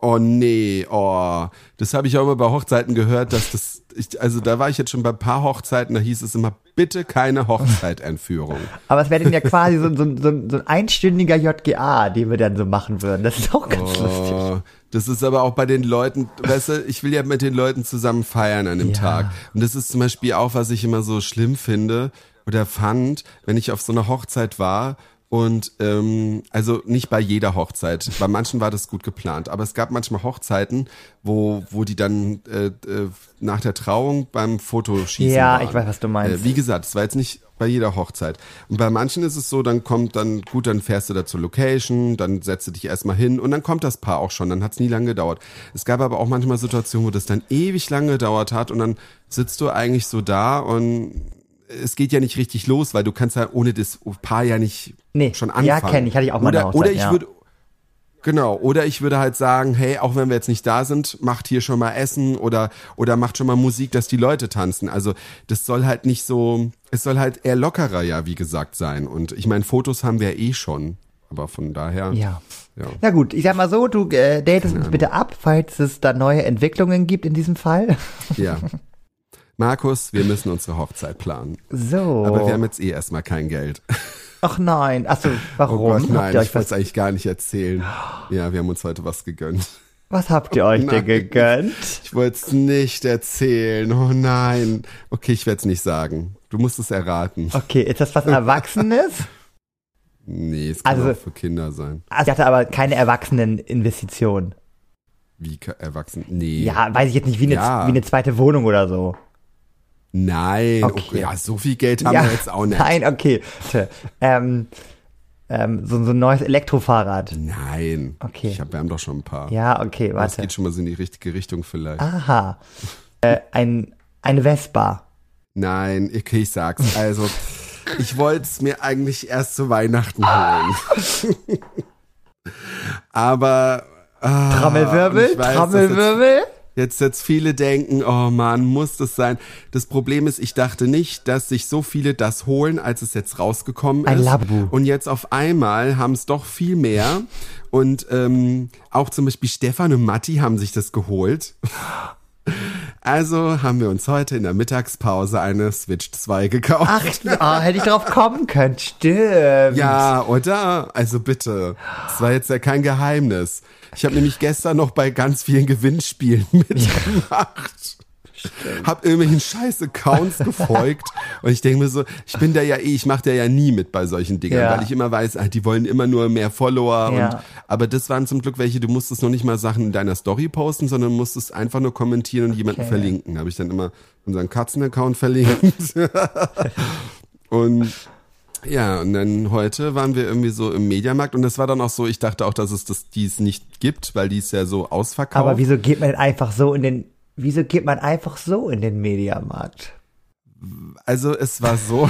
Oh nee, oh, das habe ich auch immer bei Hochzeiten gehört, dass das, ich, also da war ich jetzt schon bei ein paar Hochzeiten, da hieß es immer, bitte keine Hochzeitentführung. Aber es wäre dann ja quasi so, so, so, so ein einstündiger J G A, den wir dann so machen würden. Das ist auch ganz oh, lustig. Das ist aber auch bei den Leuten, weißt du, ich will ja mit den Leuten zusammen feiern an dem Ja. Tag. Und das ist zum Beispiel auch, was ich immer so schlimm finde oder fand, wenn ich auf so einer Hochzeit war. Und ähm, also nicht bei jeder Hochzeit, bei manchen war das gut geplant, aber es gab manchmal Hochzeiten, wo wo die dann äh, äh, nach der Trauung beim Fotoschießen Ja, waren. ich weiß, was du meinst. Äh, wie gesagt, es war jetzt nicht bei jeder Hochzeit. Und bei manchen ist es so, dann kommt dann, gut, dann fährst du da zur Location, dann setzt du dich erstmal hin und dann kommt das Paar auch schon, dann hat es nie lange gedauert. Es gab aber auch manchmal Situationen, wo das dann ewig lange gedauert hat und dann sitzt du eigentlich so da und es geht ja nicht richtig los, weil du kannst ja ohne das Paar ja nicht Nee, schon anfangen. ja, kenn ich, hatte ich auch mal eine oder, Hochzeit, oder ich ja. würde Genau, oder ich würde halt sagen, hey, auch wenn wir jetzt nicht da sind, macht hier schon mal Essen oder oder macht schon mal Musik, dass die Leute tanzen. Also das soll halt nicht so, es soll halt eher lockerer, ja, wie gesagt, sein. Und ich meine, Fotos haben wir eh schon, aber von daher. Ja. Ja. Na gut, ich sag mal so, du äh, datest uns bitte ab, falls es da neue Entwicklungen gibt in diesem Fall. Ja. Markus, wir müssen unsere Hochzeit planen. So. Aber wir haben jetzt eh erstmal kein Geld. Ach nein, achso, warum? Oh Gott, Habt nein, ihr euch ich wollte was, es eigentlich gar nicht erzählen. Ja, wir haben uns heute was gegönnt. was habt ihr euch denn Nein. gegönnt? Ich wollte es nicht erzählen. Oh nein. Okay, ich werde es nicht sagen. Du musst es erraten. Okay, ist das was Erwachsenes? Nee, es kann Also- auch für Kinder sein. Also ich hatte aber keine Erwachseneninvestition. Wie ka- erwachsen? Nee. Ja, weiß ich jetzt nicht, wie eine, Ja. wie eine zweite Wohnung oder so. Nein. Okay. Okay. Ja, so viel Geld haben ja, wir jetzt auch nicht. Nein, okay. Tja, Ähm, ähm, so, so ein neues Elektrofahrrad. Nein. Okay. Ich hab, wir haben doch schon ein paar. Ja, okay, Das warte. geht schon mal so in die richtige Richtung vielleicht. Aha. Äh, ein, eine Vespa. Nein, okay, ich sag's. Also, ich wollte es mir eigentlich erst zu Weihnachten holen. Aber ah, Trommelwirbel, ich weiß, dass Trommelwirbel. Jetzt, jetzt jetzt viele denken, oh Mann, muss das sein? Das Problem ist, ich dachte nicht, dass sich so viele das holen, als es jetzt rausgekommen Ein ist. Labu. Und jetzt auf einmal haben es doch viel mehr. Und ähm, auch zum Beispiel Stefan und Matti haben sich das geholt. Also haben wir uns heute in der Mittagspause eine Switch zwei gekauft. Ach, oh, hätte ich drauf kommen können, stimmt. Ja, oder? Also bitte. Das war jetzt ja kein Geheimnis. Ich habe nämlich gestern noch bei ganz vielen Gewinnspielen mitgemacht. Hab irgendwelchen scheiß Accounts gefolgt und ich denke mir so, ich bin da ja eh, ich mache da ja nie mit bei solchen Dingern, Ja. weil ich immer weiß, ah, die wollen immer nur mehr Follower. Ja. Und, aber das waren zum Glück welche, du musstest noch nicht mal Sachen in deiner Story posten, sondern musstest einfach nur kommentieren und jemanden Okay. verlinken. Habe ich dann immer unseren Katzen-Account verlinkt. Und ja, und dann heute waren wir irgendwie so im Mediamarkt und das war dann auch so, ich dachte auch, dass es das, die es nicht gibt, weil die ist ja so ausverkauft. Aber wieso geht man denn einfach so in den, wieso geht man einfach so in den Mediamarkt? Also es war so,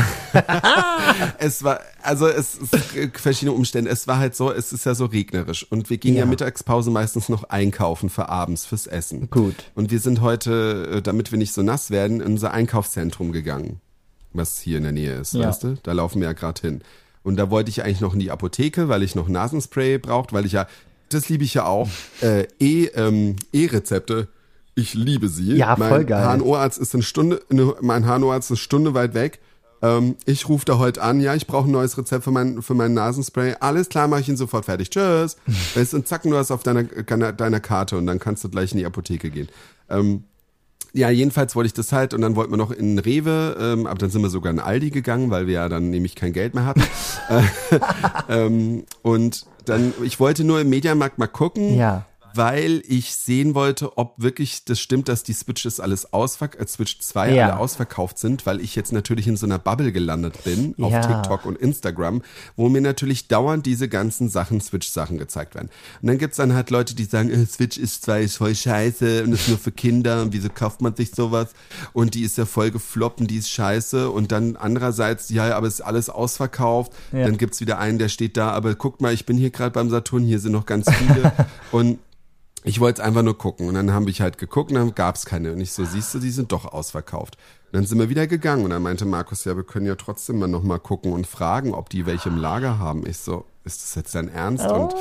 es war, also es ist verschiedene Umstände. Es war halt so, es ist ja so regnerisch und wir gehen ja, Ja. Mittagspause meistens noch einkaufen für abends, fürs Essen. Gut. Und wir sind heute, äh, damit wir nicht so nass werden, in unser Einkaufszentrum gegangen, was hier in der Nähe ist, Ja. weißt du? Da laufen wir ja gerade hin. Und da wollte ich eigentlich noch in die Apotheke, weil ich noch Nasenspray braucht, weil ich ja, das liebe ich ja auch, äh, E, ähm, E-Rezepte. Ich liebe sie. Ja, voll mein geil. H N O-Arzt ist eine Stunde, ne, mein H N O-Arzt ist eine Stunde weit weg. Ähm, ich rufe da heute an, ja, ich brauche ein neues Rezept für mein, für meinen Nasenspray. Alles klar, mache ich ihn sofort fertig. Tschüss. Weißt du, und zack, du hast auf deiner, deiner Karte und dann kannst du gleich in die Apotheke gehen. Ähm, ja, jedenfalls wollte ich das halt und dann wollten wir noch in Rewe, ähm, aber dann sind wir sogar in Aldi gegangen, weil wir ja dann nämlich kein Geld mehr hatten. äh, ähm, und dann, ich wollte nur im Mediamarkt mal gucken, Ja. weil ich sehen wollte, ob wirklich das stimmt, dass die Switches alles ausverkauft, äh, Switch zwei Ja. alle ausverkauft sind, weil ich jetzt natürlich in so einer Bubble gelandet bin auf Ja. TikTok und Instagram, wo mir natürlich dauernd diese ganzen Sachen, Switch-Sachen gezeigt werden. Und dann gibt's dann halt Leute, die sagen, äh, Switch ist zwei ist voll scheiße und ist nur für Kinder und wieso kauft man sich sowas und die ist ja voll gefloppt und die ist scheiße und dann andererseits, ja, aber es ist alles ausverkauft. Ja. Dann gibt's wieder einen, der steht da, aber guckt mal, ich bin hier gerade beim Saturn, hier sind noch ganz viele und ich wollte es einfach nur gucken und dann habe ich halt geguckt und dann gab es keine. Und ich so, siehst du, die sind doch ausverkauft. Und dann sind wir wieder gegangen und dann meinte Markus, ja, wir können ja trotzdem mal nochmal gucken und fragen, ob die welche im Lager haben. Ich so, ist das jetzt dein Ernst? Und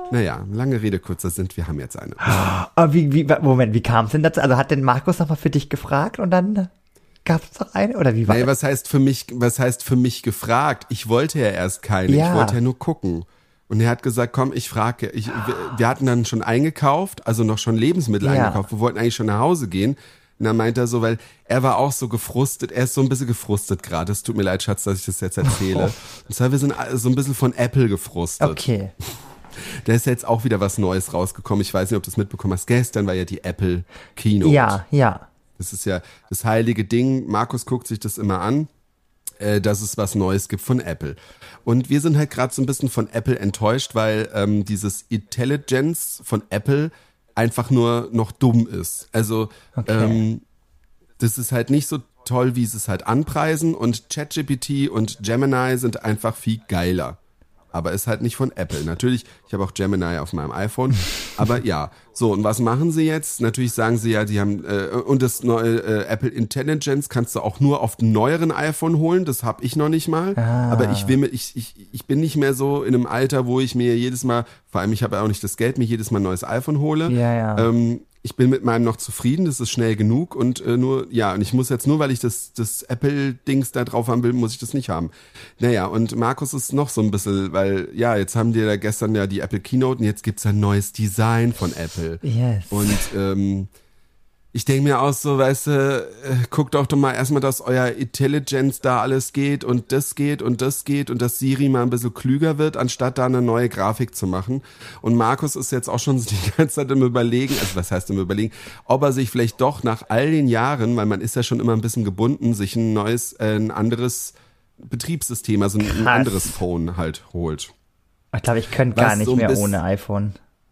Naja, lange Rede, kurzer Sinn, wir haben jetzt eine. Aber wie, wie, Moment, wie kam es denn dazu? Also hat denn Markus nochmal für dich gefragt und dann gab es doch eine? Oder wie war Nee, das? was heißt für mich, was heißt für mich gefragt? Ich wollte ja erst keine, Ja. ich wollte ja nur gucken. Und er hat gesagt, komm, ich frage. Ich, wir, wir hatten dann schon eingekauft, also noch schon Lebensmittel Ja. eingekauft. Wir wollten eigentlich schon nach Hause gehen. Und dann meint er so, weil er war auch so gefrustet, er ist so ein bisschen gefrustet gerade. Es tut mir leid, Schatz, dass ich das jetzt erzähle. Und zwar, wir sind so ein bisschen von Apple gefrustet. Okay. Da ist jetzt auch wieder was Neues rausgekommen. Ich weiß nicht, ob du das mitbekommen hast. Gestern war ja die Apple Keynote. Ja, ja. Das ist ja das heilige Ding. Markus guckt sich das immer an, äh, dass es was Neues gibt von Apple. Und wir sind halt gerade so ein bisschen von Apple enttäuscht, weil ähm, dieses Intelligence von Apple einfach nur noch dumm ist. Also Okay. ähm, das ist halt nicht so toll, wie sie es halt anpreisen. Und ChatGPT und Gemini sind einfach viel geiler. Aber ist halt nicht von Apple. Natürlich, ich habe auch Gemini auf meinem iPhone. Aber ja, so, und was machen sie jetzt? Natürlich sagen sie ja, die haben, äh, und das neue äh, Apple Intelligence kannst du auch nur auf dem neueren iPhone holen. Das habe ich noch nicht mal. Ah. Aber ich will mir, ich, ich, ich bin nicht mehr so in einem Alter, wo ich mir jedes Mal, vor allem ich habe ja auch nicht das Geld, mir jedes Mal ein neues iPhone hole. Ja, ja. Ähm, ich bin mit meinem noch zufrieden, das ist schnell genug und äh, nur, ja, und ich muss jetzt nur, weil ich das, das Apple-Dings da drauf haben will, muss ich das nicht haben. Naja, und Markus ist noch so ein bisschen, weil, ja, jetzt haben die da gestern ja die Apple Keynote und jetzt gibt's ein neues Design von Apple. Yes. Und ähm, ich denke mir auch so, weißt du, äh, guckt doch doch mal erstmal, dass euer Intelligence da alles geht und das geht und das geht und dass Siri mal ein bisschen klüger wird, anstatt da eine neue Grafik zu machen. Und Markus ist jetzt auch schon die ganze Zeit im Überlegen, also was heißt im Überlegen, ob er sich vielleicht doch nach all den Jahren, weil man ist ja schon immer ein bisschen gebunden, sich ein neues, äh, ein anderes Betriebssystem, also ein, ein Krass. anderes Phone halt holt. Ich glaube, ich könnte gar Was nicht so ein mehr bisschen- ohne iPhone.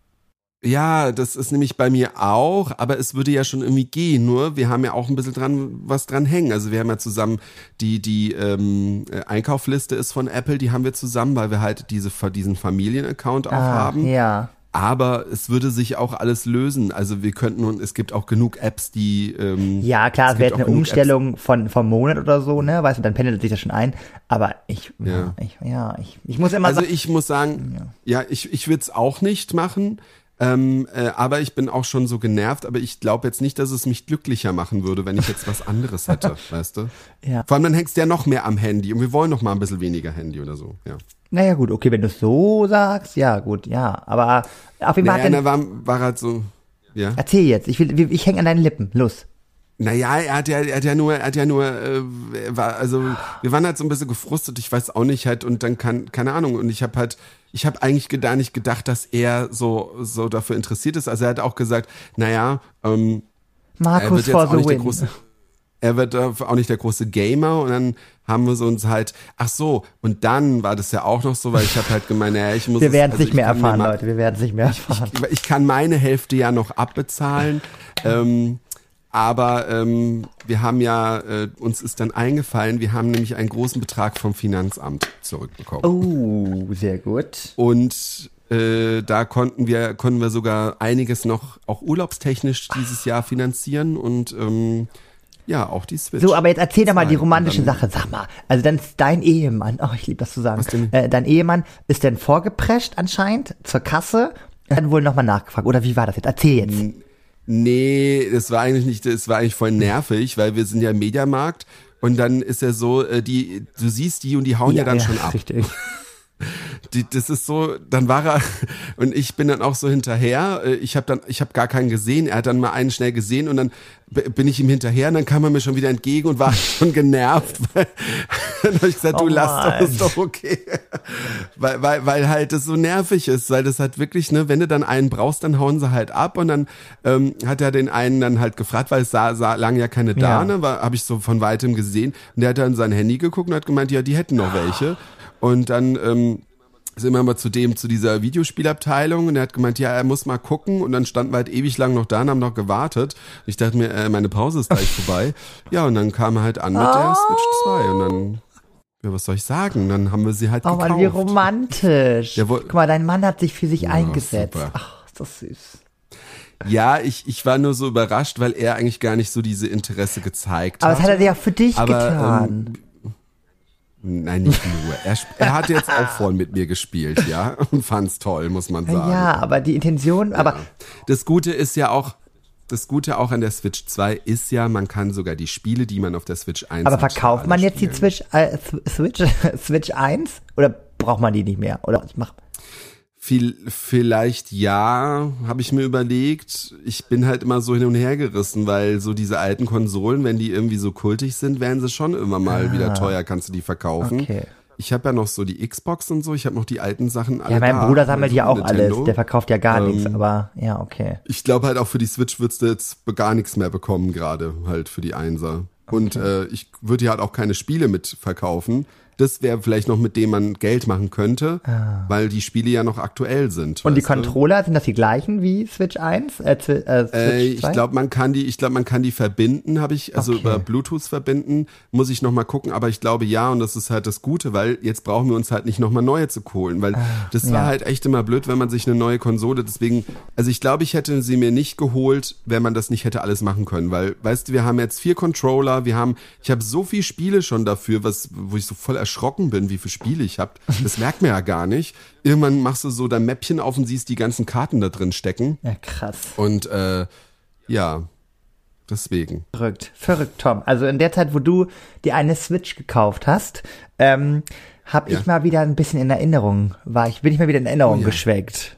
Ja, das ist nämlich bei mir auch, aber es würde ja schon irgendwie gehen, nur wir haben ja auch ein bisschen dran, was dran hängen. Also wir haben ja zusammen die, die ähm, Einkaufsliste ist von Apple, die haben wir zusammen, weil wir halt diese, diesen Familienaccount auch Ah, haben. ja. Aber es würde sich auch alles lösen. Also wir könnten, und es gibt auch genug Apps, die ähm, Ja, klar, es es wäre gibt jetzt auch eine genug Umstellung von vom Monat oder so, ne? Weißt du, dann pendelt sich das schon ein. Aber ich, ja, Ja. ich, ja, ich, ich muss immer Also sagen, ich muss sagen, ja, ich, ich würde es auch nicht machen. Ähm, äh, aber ich bin auch schon so genervt, aber ich glaube jetzt nicht, dass es mich glücklicher machen würde, wenn ich jetzt was anderes hätte, weißt du? ja. Vor allem dann hängst du ja noch mehr am Handy und wir wollen noch mal ein bisschen weniger Handy oder so, ja. Naja, gut, okay, wenn du es so sagst, ja, gut, ja. Aber auf jeden Fall, Naja, hat na, denn, war, war halt so, ja. erzähl jetzt, ich will, ich hänge an deinen Lippen, los. Naja, er hat ja, er hat ja nur, er hat ja nur, äh, er war, also wir waren halt so ein bisschen gefrustet, ich weiß auch nicht halt und dann kann, keine Ahnung und ich habe halt, ich habe eigentlich gar nicht gedacht, dass er so so dafür interessiert ist. Also er hat auch gesagt, naja, ähm, er Markus wird jetzt for auch the nicht der win. große, er wird auch nicht der große Gamer und dann haben wir so uns halt, ach so, und dann war das ja auch noch so, weil ich habe halt gemeint, naja, ich muss Wir es- werden es also nicht ich mehr kann mir erfahren, mal- Leute, wir werden es nicht mehr erfahren. ich, ich kann meine Hälfte ja noch abbezahlen, ähm, aber ähm, wir haben ja, äh, uns ist dann eingefallen, wir haben nämlich einen großen Betrag vom Finanzamt zurückbekommen. Oh, sehr gut. Und äh, da konnten wir, konnten wir sogar einiges noch auch urlaubstechnisch dieses Jahr finanzieren und ähm, ja, auch die Switch. So, aber jetzt erzähl doch mal die Zwei. romantische Und dann- Sache. Sag mal, also dann ist dein Ehemann, oh, ich liebe das zu sagen, Was denn? äh, dein Ehemann ist denn vorgeprescht anscheinend zur Kasse, dann wohl nochmal nachgefragt. Oder wie war das jetzt? Erzähl jetzt. Nee, das war eigentlich nicht, das war eigentlich voll nervig, weil wir sind ja im Mediamarkt und dann ist ja so, äh, die, du siehst die und die hauen ja, dann schon ab. Richtig. Die, das ist so, dann war er und ich bin dann auch so hinterher. äh, Ich habe dann, ich habe gar keinen gesehen. Er hat dann mal einen schnell gesehen und dann b- bin ich ihm hinterher und dann kam er mir schon wieder entgegen und war schon genervt. Weil, dann habe ich gesagt, Oh du lass doch, Mann. ist doch okay, weil, weil, weil halt das so nervig ist, weil das halt wirklich, ne, wenn du dann einen brauchst, dann hauen sie halt ab und dann ähm, hat er den einen dann halt gefragt, weil es sah, sah lang ja keine da, Ja. ne, war, habe ich so von weitem gesehen und der hat dann sein Handy geguckt und hat gemeint, ja, die hätten noch welche. Und dann ähm, sind wir mal zu dem, zu dieser Videospielabteilung und er hat gemeint, ja, er muss mal gucken und dann standen wir halt ewig lang noch da und haben noch gewartet. Und ich dachte mir, äh, meine Pause ist gleich vorbei. Ja, und dann kam er halt an mit der Switch zwei und dann, ja, was soll ich sagen? Dann haben wir sie halt Oh gekauft. Mann, wie romantisch. Der woll- Guck mal, dein Mann hat sich für sich eingesetzt. super. Ach, ist das süß. Ja, ich, ich war nur so überrascht, weil er eigentlich gar nicht so diese Interesse gezeigt Aber hat. das hat er ja für dich Aber, getan. Ähm, Nein, nicht nur. Er, sp- er hat jetzt auch vorhin mit mir gespielt, ja, und fand's toll, muss man sagen. Ja, aber die Intention, aber... Ja. Das Gute ist ja auch, das Gute auch an der Switch zwei ist ja, man kann sogar die Spiele, die man auf der Switch eins Aber hat, verkauft alle man jetzt spielen. die Switch, äh, Switch, Switch eins? Oder braucht man die nicht mehr? Oder ich mach... Viel, vielleicht ja, habe ich mir überlegt. Ich bin halt immer so hin und her gerissen, weil so diese alten Konsolen, wenn die irgendwie so kultig sind, werden sie schon immer mal Ah. wieder teuer, kannst du die verkaufen. Okay. Ich habe ja noch so die Xbox und so, ich habe noch die alten Sachen alle Ja, mein da. Bruder sammelt Also ja auch Nintendo. alles. Der verkauft ja gar Ähm, nichts, aber ja, okay. Ich glaube halt auch für die Switch würdest du jetzt gar nichts mehr bekommen, gerade halt für die Einser. Und äh, ich würde ja halt auch keine Spiele mit verkaufen. Das wäre vielleicht noch, mit dem man Geld machen könnte, Ah. weil die Spiele ja noch aktuell sind. Und die weißt du? Controller, sind das die gleichen wie Switch eins? Äh, Zwi- äh, Switch Äh, ich zwei? glaube, man kann die, ich glaube, man kann die verbinden, habe ich, also Okay. über Bluetooth verbinden, muss ich noch mal gucken, aber ich glaube ja, und das ist halt das Gute, weil jetzt brauchen wir uns halt nicht noch mal neue zu holen, weil das war ja. halt echt immer blöd, wenn man sich eine neue Konsole, deswegen, also ich glaube, ich hätte sie mir nicht geholt, wenn man das nicht hätte alles machen können, weil, weißt du, wir haben jetzt vier Controller, wir haben, ich habe so viele Spiele schon dafür, was, wo ich so voll erschrocken bin, wie viele Spiele ich habe, das merkt man ja gar nicht. Irgendwann machst du so dein Mäppchen auf und siehst die ganzen Karten da drin stecken. Ja, krass. Und äh, ja, deswegen. Verrückt, verrückt, Tom. Also in der Zeit, wo du dir eine Switch gekauft hast, ähm, habe Ja. ich mal wieder ein bisschen in Erinnerung, war ich, bin ich mal wieder in Erinnerung Oh ja. geschwelgt.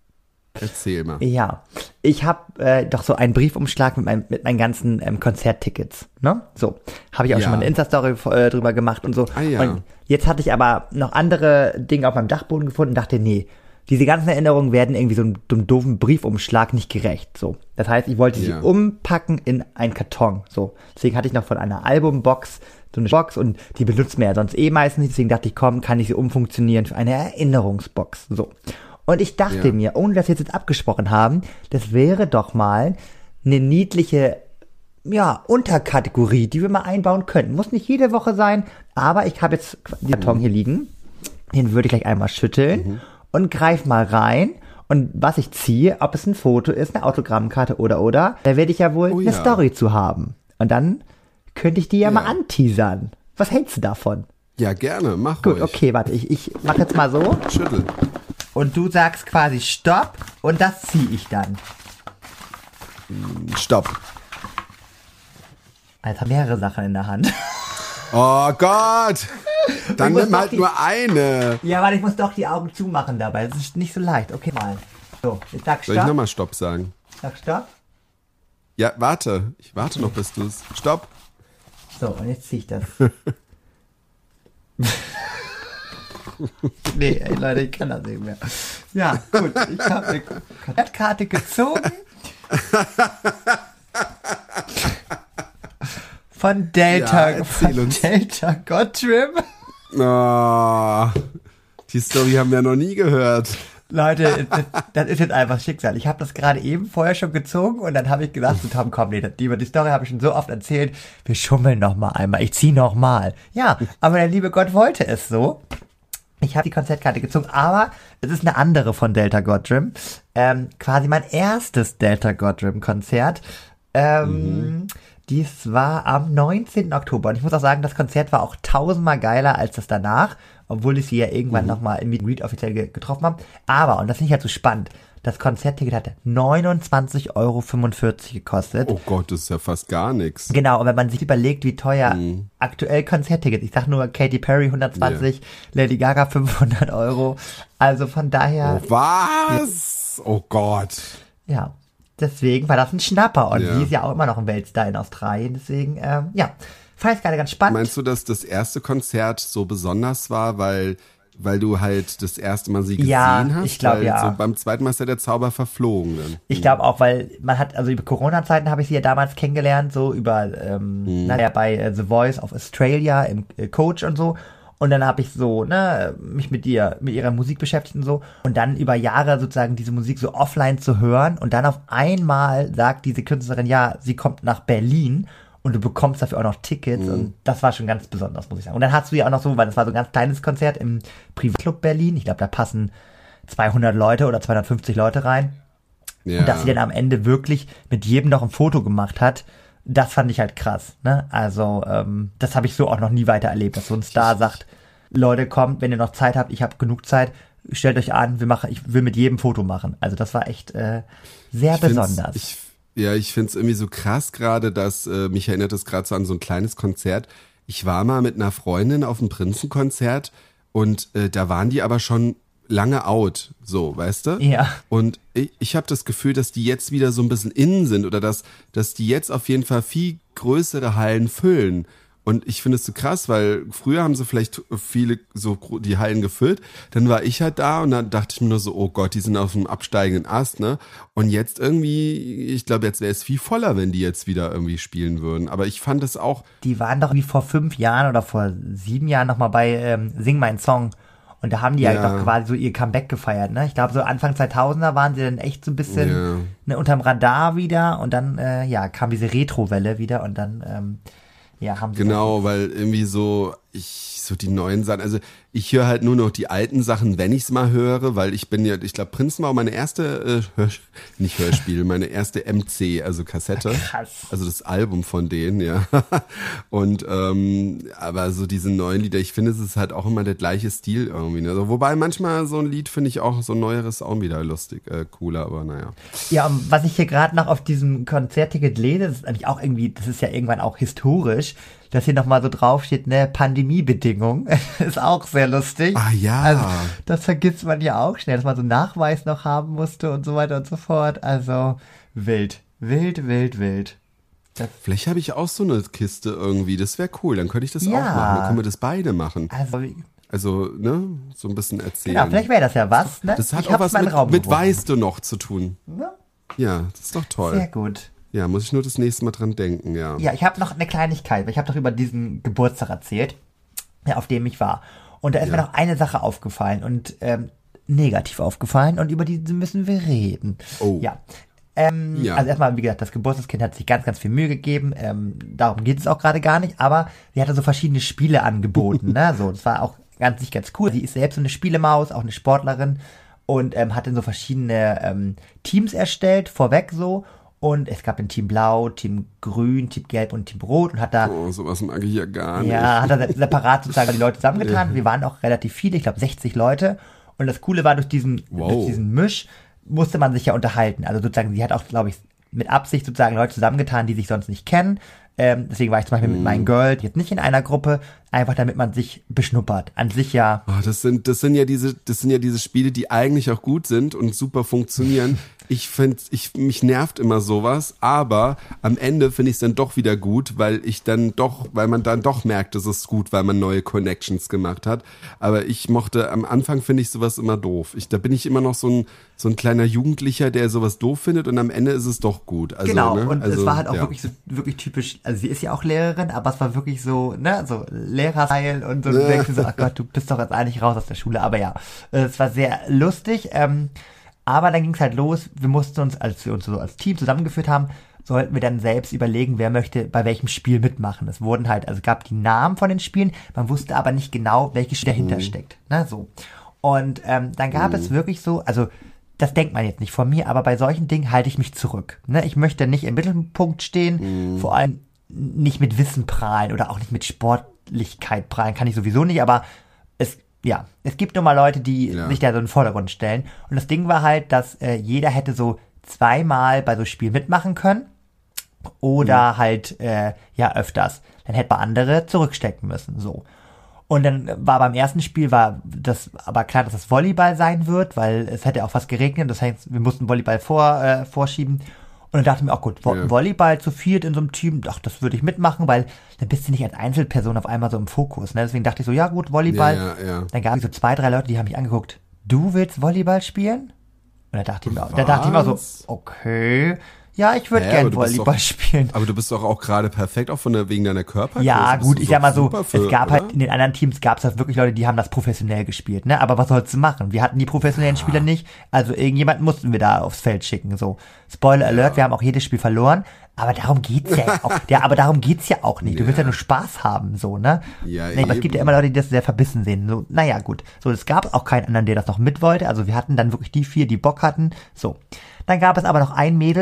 Erzähl mal. Ja, ich habe äh, doch so einen Briefumschlag mit, mein, mit meinen ganzen ähm, Konzerttickets, ne? So, habe ich auch Ja. schon mal eine Insta-Story äh, drüber gemacht und so. Ah, ja. Und jetzt hatte ich aber noch andere Dinge auf meinem Dachboden gefunden und dachte, nee, diese ganzen Erinnerungen werden irgendwie so einem, so einem doofen Briefumschlag nicht gerecht. So, das heißt, ich wollte sie Ja. umpacken in einen Karton. So, deswegen hatte ich noch von einer Albumbox so eine Box und die benutzt man ja sonst eh meistens nicht. Deswegen dachte ich, komm, kann ich sie umfunktionieren für eine Erinnerungsbox. So. Und ich dachte Ja. mir, ohne dass wir es jetzt abgesprochen haben, das wäre doch mal eine niedliche, ja, Unterkategorie, die wir mal einbauen könnten. Muss nicht jede Woche sein, aber ich habe jetzt den Karton hier liegen. Den würde ich gleich einmal schütteln Mhm. und greif mal rein. Und was ich ziehe, ob es ein Foto ist, eine Autogrammkarte oder, oder, da werde ich ja wohl Oh eine ja. Story zu haben. Und dann könnte ich die ja, Ja. mal anteasern. Was hältst du davon? Ja, gerne, mach Gut, ruhig. okay, warte, ich, ich mache jetzt mal so. Schüttel. Und du sagst quasi Stopp und das ziehe ich dann. Stopp. Alter, mehrere Sachen in der Hand. Oh Gott. Dann Ich muss nimm doch halt die- nur eine. Ja, warte, ich muss doch die Augen zumachen dabei. Das ist nicht so leicht. Okay, mal. So, jetzt sag Soll ich Stopp. nochmal Stopp sagen? Sag Stopp. Ja, warte. Ich warte noch, bis du es. Stopp. So, und jetzt ziehe ich das. Nee, ey, Leute, ich kann das nicht mehr. Ja, gut. Ich habe eine Konzertkarte gezogen. Von Delta, Ja, erzähl von uns. Delta Gottrim. Oh, die Story haben wir noch nie gehört. Leute, das, das ist jetzt einfach Schicksal. Ich habe das gerade eben vorher schon gezogen und dann habe ich gesagt, zu Tom, komm, nee, die, die Story habe ich schon so oft erzählt, wir schummeln noch mal einmal, ich zieh noch mal. Ja, aber der liebe Gott wollte es so. Ich habe die Konzertkarte gezogen, aber es ist eine andere von Delta Gottrim. Ähm, quasi mein erstes Delta Gottrim Konzert. Ähm, dies war am neunzehnten Oktober. Und ich muss auch sagen, das Konzert war auch tausendmal geiler als das danach, obwohl ich sie ja irgendwann mhm. nochmal im Meet and Greet offiziell ge- getroffen habe. Aber, und das finde ich halt so spannend, das Konzertticket hat neunundzwanzig Euro fünfundvierzig gekostet. Oh Gott, das ist ja fast gar nichts. Genau, und wenn man sich überlegt, wie teuer Mhm. aktuell Konzerttickets, ich sag nur Katy Perry hundertzwanzig, Lady Gaga fünfhundert Euro, also von daher, Oh, was? Oh Gott. ja, deswegen war das ein Schnapper und Ja. sie ist ja auch immer noch ein Weltstar in Australien, deswegen, ähm, ja, fand ich gerade ganz spannend. Meinst du, dass das erste Konzert so besonders war, weil, weil du halt das erste Mal sie gesehen Ja, hast? ich glaub, Weil ja. So beim zweiten Mal ist ja der Zauber verflogen. Dann. Ich glaube auch, weil man hat, also über Corona-Zeiten habe ich sie ja damals kennengelernt, so über, ähm, Mhm. naja, bei äh, The Voice of Australia im äh, Coach und so. Und dann habe ich so, ne, mich mit ihr, mit ihrer Musik beschäftigt und so. Und dann über Jahre sozusagen diese Musik so offline zu hören. Und dann auf einmal sagt diese Künstlerin, ja, sie kommt nach Berlin und du bekommst dafür auch noch Tickets. Mhm. Und das war schon ganz besonders, muss ich sagen. Und dann hast du ja auch noch so, weil das war so ein ganz kleines Konzert im Privatclub Berlin. Ich glaube, da passen zweihundert Leute oder zweihundertfünfzig Leute rein. Ja. Und dass sie dann am Ende wirklich mit jedem noch ein Foto gemacht hat, das fand ich halt krass, ne? Also, ähm, das habe ich so auch noch nie weiter erlebt, dass so ein Star sagt, Leute, kommt, wenn ihr noch Zeit habt, ich habe genug Zeit, stellt euch an, wir machen, ich will mit jedem Foto machen. Also das war echt äh, sehr ich besonders. Ich, ja, ich find's irgendwie so krass gerade, dass, äh, mich erinnert es gerade so an so ein kleines Konzert. Ich war mal mit einer Freundin auf einem Prinzenkonzert und äh, da waren die aber schon lange out, so, weißt du? Ja. Und ich, ich habe das Gefühl, dass die jetzt wieder so ein bisschen innen sind oder dass, dass die jetzt auf jeden Fall viel größere Hallen füllen. Und ich finde es so krass, weil früher haben sie vielleicht viele so die Hallen gefüllt. Dann war ich halt da und dann dachte ich mir nur so, oh Gott, die sind auf einem absteigenden Ast, ne? Und jetzt irgendwie, ich glaube, jetzt wäre es viel voller, wenn die jetzt wieder irgendwie spielen würden. Aber ich fand es auch... Die waren doch wie vor fünf Jahren oder vor sieben Jahren nochmal bei ähm, Sing Mein Song. Und da haben die ja, ja doch quasi so ihr Comeback gefeiert, ne? Ich glaube, so Anfang zweitausender waren sie dann echt so ein bisschen ja. ne, unterm Radar wieder. Und dann, äh, ja, kam diese Retro-Welle wieder und dann... Ähm, Ja, haben sie genau, weil irgendwie so, ich, so die neuen Sachen, also ich höre halt nur noch die alten Sachen, wenn ich's mal höre, weil ich bin ja, ich glaube, Prinzen war auch meine erste, äh, Hör, nicht Hörspiel, meine erste M C, also Kassette. Krass. Also das Album von denen, ja. Und, ähm, aber so diese neuen Lieder, ich finde, es ist halt auch immer der gleiche Stil irgendwie, ne? Also, wobei manchmal so ein Lied finde ich auch, so ein neueres auch wieder lustig, äh, cooler, aber naja. Ja, und was ich hier gerade noch auf diesem Konzertticket lese, das ist eigentlich auch irgendwie, das ist ja irgendwann auch historisch, dass hier nochmal so draufsteht, ne, Pandemiebedingung, ist auch sehr lustig. Ah ja. Also, das vergisst man ja auch schnell, dass man so einen Nachweis noch haben musste und so weiter und so fort. Also, wild, wild, wild, wild. Das Vielleicht habe ich auch so eine Kiste irgendwie, das wäre cool, dann könnte ich das Ja. auch machen, dann können wir das beide machen. Also, Also, ne, so ein bisschen erzählen. genau, vielleicht wäre das ja was, ne? Das hat Ich auch hab's was mal in mit, den Raum mit geworfen. Weißt du noch zu tun. Ja, Ja, das ist doch toll. sehr gut. Ja, muss ich nur das nächste Mal dran denken, ja. Ja, ich habe noch eine Kleinigkeit, weil ich habe doch über diesen Geburtstag erzählt, ja, auf dem ich war. Und da ist Ja. mir noch eine Sache aufgefallen und ähm, negativ aufgefallen und über die müssen wir reden. Oh. Ja. Ähm, Ja. Also erstmal, wie gesagt, das Geburtstagskind hat sich ganz, ganz viel Mühe gegeben. Ähm, darum geht es auch gerade gar nicht, aber sie hatte so verschiedene Spiele angeboten. ne? So, das war auch ganz nicht ganz cool. Sie ist selbst so eine Spielemaus, auch eine Sportlerin und ähm, hat dann so verschiedene ähm, Teams erstellt, vorweg so. Und es gab ein Team Blau, Team Grün, Team Gelb und Team Rot und hat da Oh, sowas mag ich ja gar nicht. ja, hat er separat sozusagen die Leute zusammengetan. Wir waren auch relativ viele, ich glaube sechzig Leute. Und das Coole war, durch diesen, Wow. durch diesen Misch musste man sich ja unterhalten. Also sozusagen, sie hat auch, glaube ich, mit Absicht sozusagen Leute zusammengetan, die sich sonst nicht kennen. Ähm, deswegen war ich zum Beispiel mit meinen Girls jetzt nicht in einer Gruppe, einfach damit man sich beschnuppert. An sich ja. Oh, das sind, das sind ja diese, das sind ja diese Spiele, die eigentlich auch gut sind und super funktionieren. Ich finde, ich, mich nervt immer sowas, aber am Ende finde ich es dann doch wieder gut, weil ich dann doch, weil man dann doch merkt, es ist gut, weil man neue Connections gemacht hat. Aber ich mochte, am Anfang finde ich sowas immer doof. Ich, da bin ich immer noch so ein, so ein kleiner Jugendlicher, der sowas doof findet und am Ende ist es doch gut. Also, Genau, ne? und also, es war halt auch ja. wirklich so, wirklich typisch, also sie ist ja auch Lehrerin, aber es war wirklich so, ne, so Lehrerteil und so, du denkst dir so, ach Gott, du bist doch jetzt eigentlich raus aus der Schule, aber ja, es war sehr lustig, ähm, aber dann ging es halt los, wir mussten uns, als wir uns so als Team zusammengeführt haben, sollten wir dann selbst überlegen, wer möchte bei welchem Spiel mitmachen. Es wurden halt, also es gab die Namen von den Spielen, man wusste aber nicht genau, welches Spiel dahinter Mhm. steckt, ne, so. Und ähm, dann gab es wirklich so, also das denkt man jetzt nicht von mir, aber bei solchen Dingen halte ich mich zurück. Ne? Ich möchte nicht im Mittelpunkt stehen, vor allem nicht mit Wissen prahlen oder auch nicht mit Sportlichkeit prahlen, kann ich sowieso nicht, aber es, ja, es gibt nun mal Leute, die Ja. sich da so in den Vordergrund stellen. Und das Ding war halt, dass äh, jeder hätte so zweimal bei so Spielen mitmachen können oder halt, äh, ja, öfters. Dann hätte man andere zurückstecken müssen, so. Und dann war beim ersten Spiel war das aber klar, dass das Volleyball sein wird, weil es hätte auch fast geregnet. Das heißt, wir mussten Volleyball vor, äh, vorschieben. Und dann dachte ich mir auch, gut, Vo- Ja. Volleyball zu viert in so einem Team, ach, das würde ich mitmachen, weil dann bist du nicht als Einzelperson auf einmal so im Fokus. Ne? Deswegen dachte ich so, ja gut, Volleyball. Ja, ja, ja. Dann gab es so zwei, drei Leute, die haben mich angeguckt, du willst Volleyball spielen? Und da dachte ich mir, da dachte ich mir so, Was? okay, ja, ich würde Hä, gern aber du bist Volleyball doch- spielen. Aber du bist doch auch gerade perfekt, auch von der, wegen deiner Körpergröße. Ja, bist gut, du ich doch sag mal so, super für, es gab oder? halt, in den anderen Teams gab es halt wirklich Leute, die haben das professionell gespielt, ne? Aber was sollst du machen? Wir hatten die professionellen Spieler nicht, also irgendjemanden mussten wir da aufs Feld schicken, so. Spoiler Alert, wir haben auch jedes Spiel verloren, aber darum geht's ja auch, ja, aber darum geht's ja auch nicht. Du willst ja nur Spaß haben, so, ne? Ja, nee, aber es gibt ja eben. immer Leute, die das sehr verbissen sehen, so. Naja, gut. So, es gab auch keinen anderen, der das noch mit wollte, also wir hatten dann wirklich die vier, die Bock hatten, so. Dann gab es aber noch ein Mädel,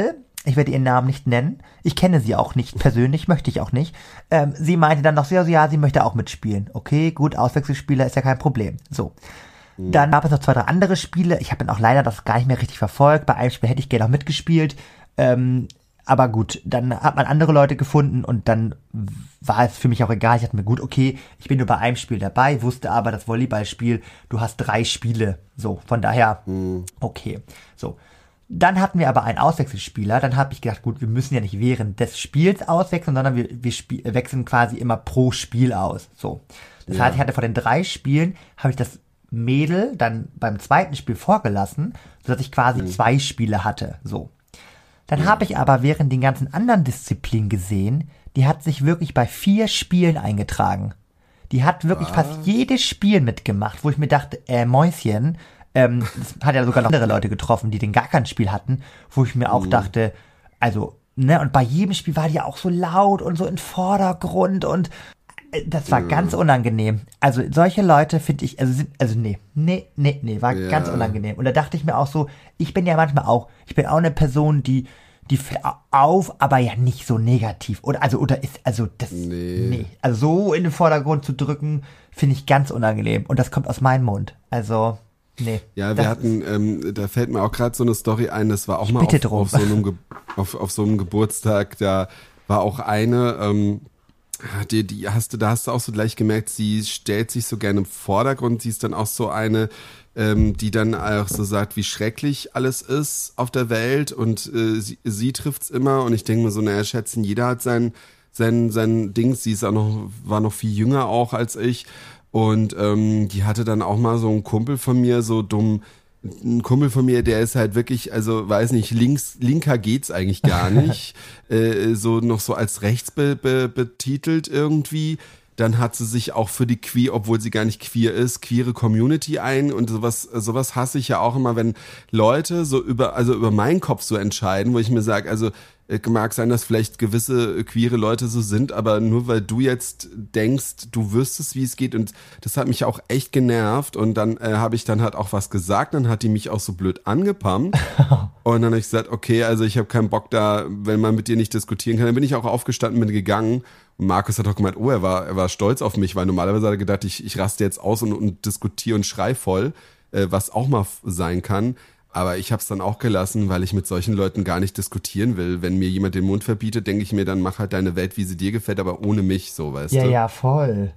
ich werde ihren Namen nicht nennen, ich kenne sie auch nicht persönlich, möchte ich auch nicht, ähm, sie meinte dann noch so, ja, sie möchte auch mitspielen. Okay, gut, Auswechselspieler ist ja kein Problem. So. Mhm. Dann gab es noch zwei, drei andere Spiele, ich habe dann auch leider das gar nicht mehr richtig verfolgt, bei einem Spiel hätte ich gerne auch mitgespielt, ähm, aber gut, dann hat man andere Leute gefunden und dann war es für mich auch egal. Ich dachte mir, gut, okay, ich bin nur bei einem Spiel dabei, wusste aber, das Volleyballspiel, du hast drei Spiele. So, von daher, okay. So, dann hatten wir aber einen Auswechselspieler. Dann habe ich gedacht, gut, wir müssen ja nicht während des Spiels auswechseln, sondern wir, wir spiel, wechseln quasi immer pro Spiel aus. So, das ja. heißt, ich hatte von den drei Spielen, habe ich das Mädel dann beim zweiten Spiel vorgelassen, sodass ich quasi mhm. zwei Spiele hatte. So. Dann habe ich aber während den ganzen anderen Disziplinen gesehen, die hat sich wirklich bei vier Spielen eingetragen. Die hat wirklich Was? fast jedes Spiel mitgemacht, wo ich mir dachte, äh, Mäuschen, ähm, das hat ja sogar noch andere Leute getroffen, die den gar kein Spiel hatten, wo ich mir auch mhm. dachte, also, ne, und bei jedem Spiel war die ja auch so laut und so im Vordergrund und das war ja. ganz unangenehm. Also solche Leute finde ich, also, also nee, nee, nee, nee, war ja. ganz unangenehm. Und da dachte ich mir auch so, ich bin ja manchmal auch, ich bin auch eine Person, die, die fällt auf, aber ja nicht so negativ. Oder, also, oder ist, also das, nee, nee. Also so in den Vordergrund zu drücken, finde ich ganz unangenehm. Und das kommt aus meinem Mund. Also, nee. Ja, wir hatten, ähm, da fällt mir auch gerade so eine Story ein, das war auch mal auf, auf, so einem Ge- auf, auf so einem Geburtstag, da war auch eine, ähm, Die, die hast du, da hast du auch so gleich gemerkt, sie stellt sich so gerne im Vordergrund. Sie ist dann auch so eine, ähm, die dann auch so sagt, wie schrecklich alles ist auf der Welt und äh, sie, sie trifft's immer. Und ich denke mir so, naja, schätzen, jeder hat sein, sein, sein Ding. Sie ist auch noch, war noch viel jünger auch als ich. Und ähm, die hatte dann auch mal so einen Kumpel von mir, so dumm. Ein Kumpel von mir, der ist halt wirklich, also weiß nicht, links, linker geht's eigentlich gar nicht, äh, so noch so als rechts be, be, betitelt irgendwie. Dann hat sie sich auch für die queer, obwohl sie gar nicht queer ist, queere Community ein und sowas, sowas hasse ich ja auch immer, wenn Leute so über, also über meinen Kopf so entscheiden, wo ich mir sage, also mag sein, dass vielleicht gewisse queere Leute so sind, aber nur weil du jetzt denkst, du wüsstest, wie es geht und das hat mich auch echt genervt und dann äh, habe ich dann halt auch was gesagt, dann hat die mich auch so blöd angepumpt und dann habe ich gesagt, okay, also ich habe keinen Bock da, wenn man mit dir nicht diskutieren kann, dann bin ich auch aufgestanden, bin gegangen und Markus hat auch gemeint, oh, er war er war stolz auf mich, weil normalerweise hat er gedacht, ich, ich raste jetzt aus und, und diskutiere und schrei voll, äh, was auch mal sein kann. Aber ich habe es dann auch gelassen, weil ich mit solchen Leuten gar nicht diskutieren will. Wenn mir jemand den Mund verbietet, denke ich mir, dann mach halt deine Welt, wie sie dir gefällt, aber ohne mich, so, weißt ja, du? Ja, ja, voll.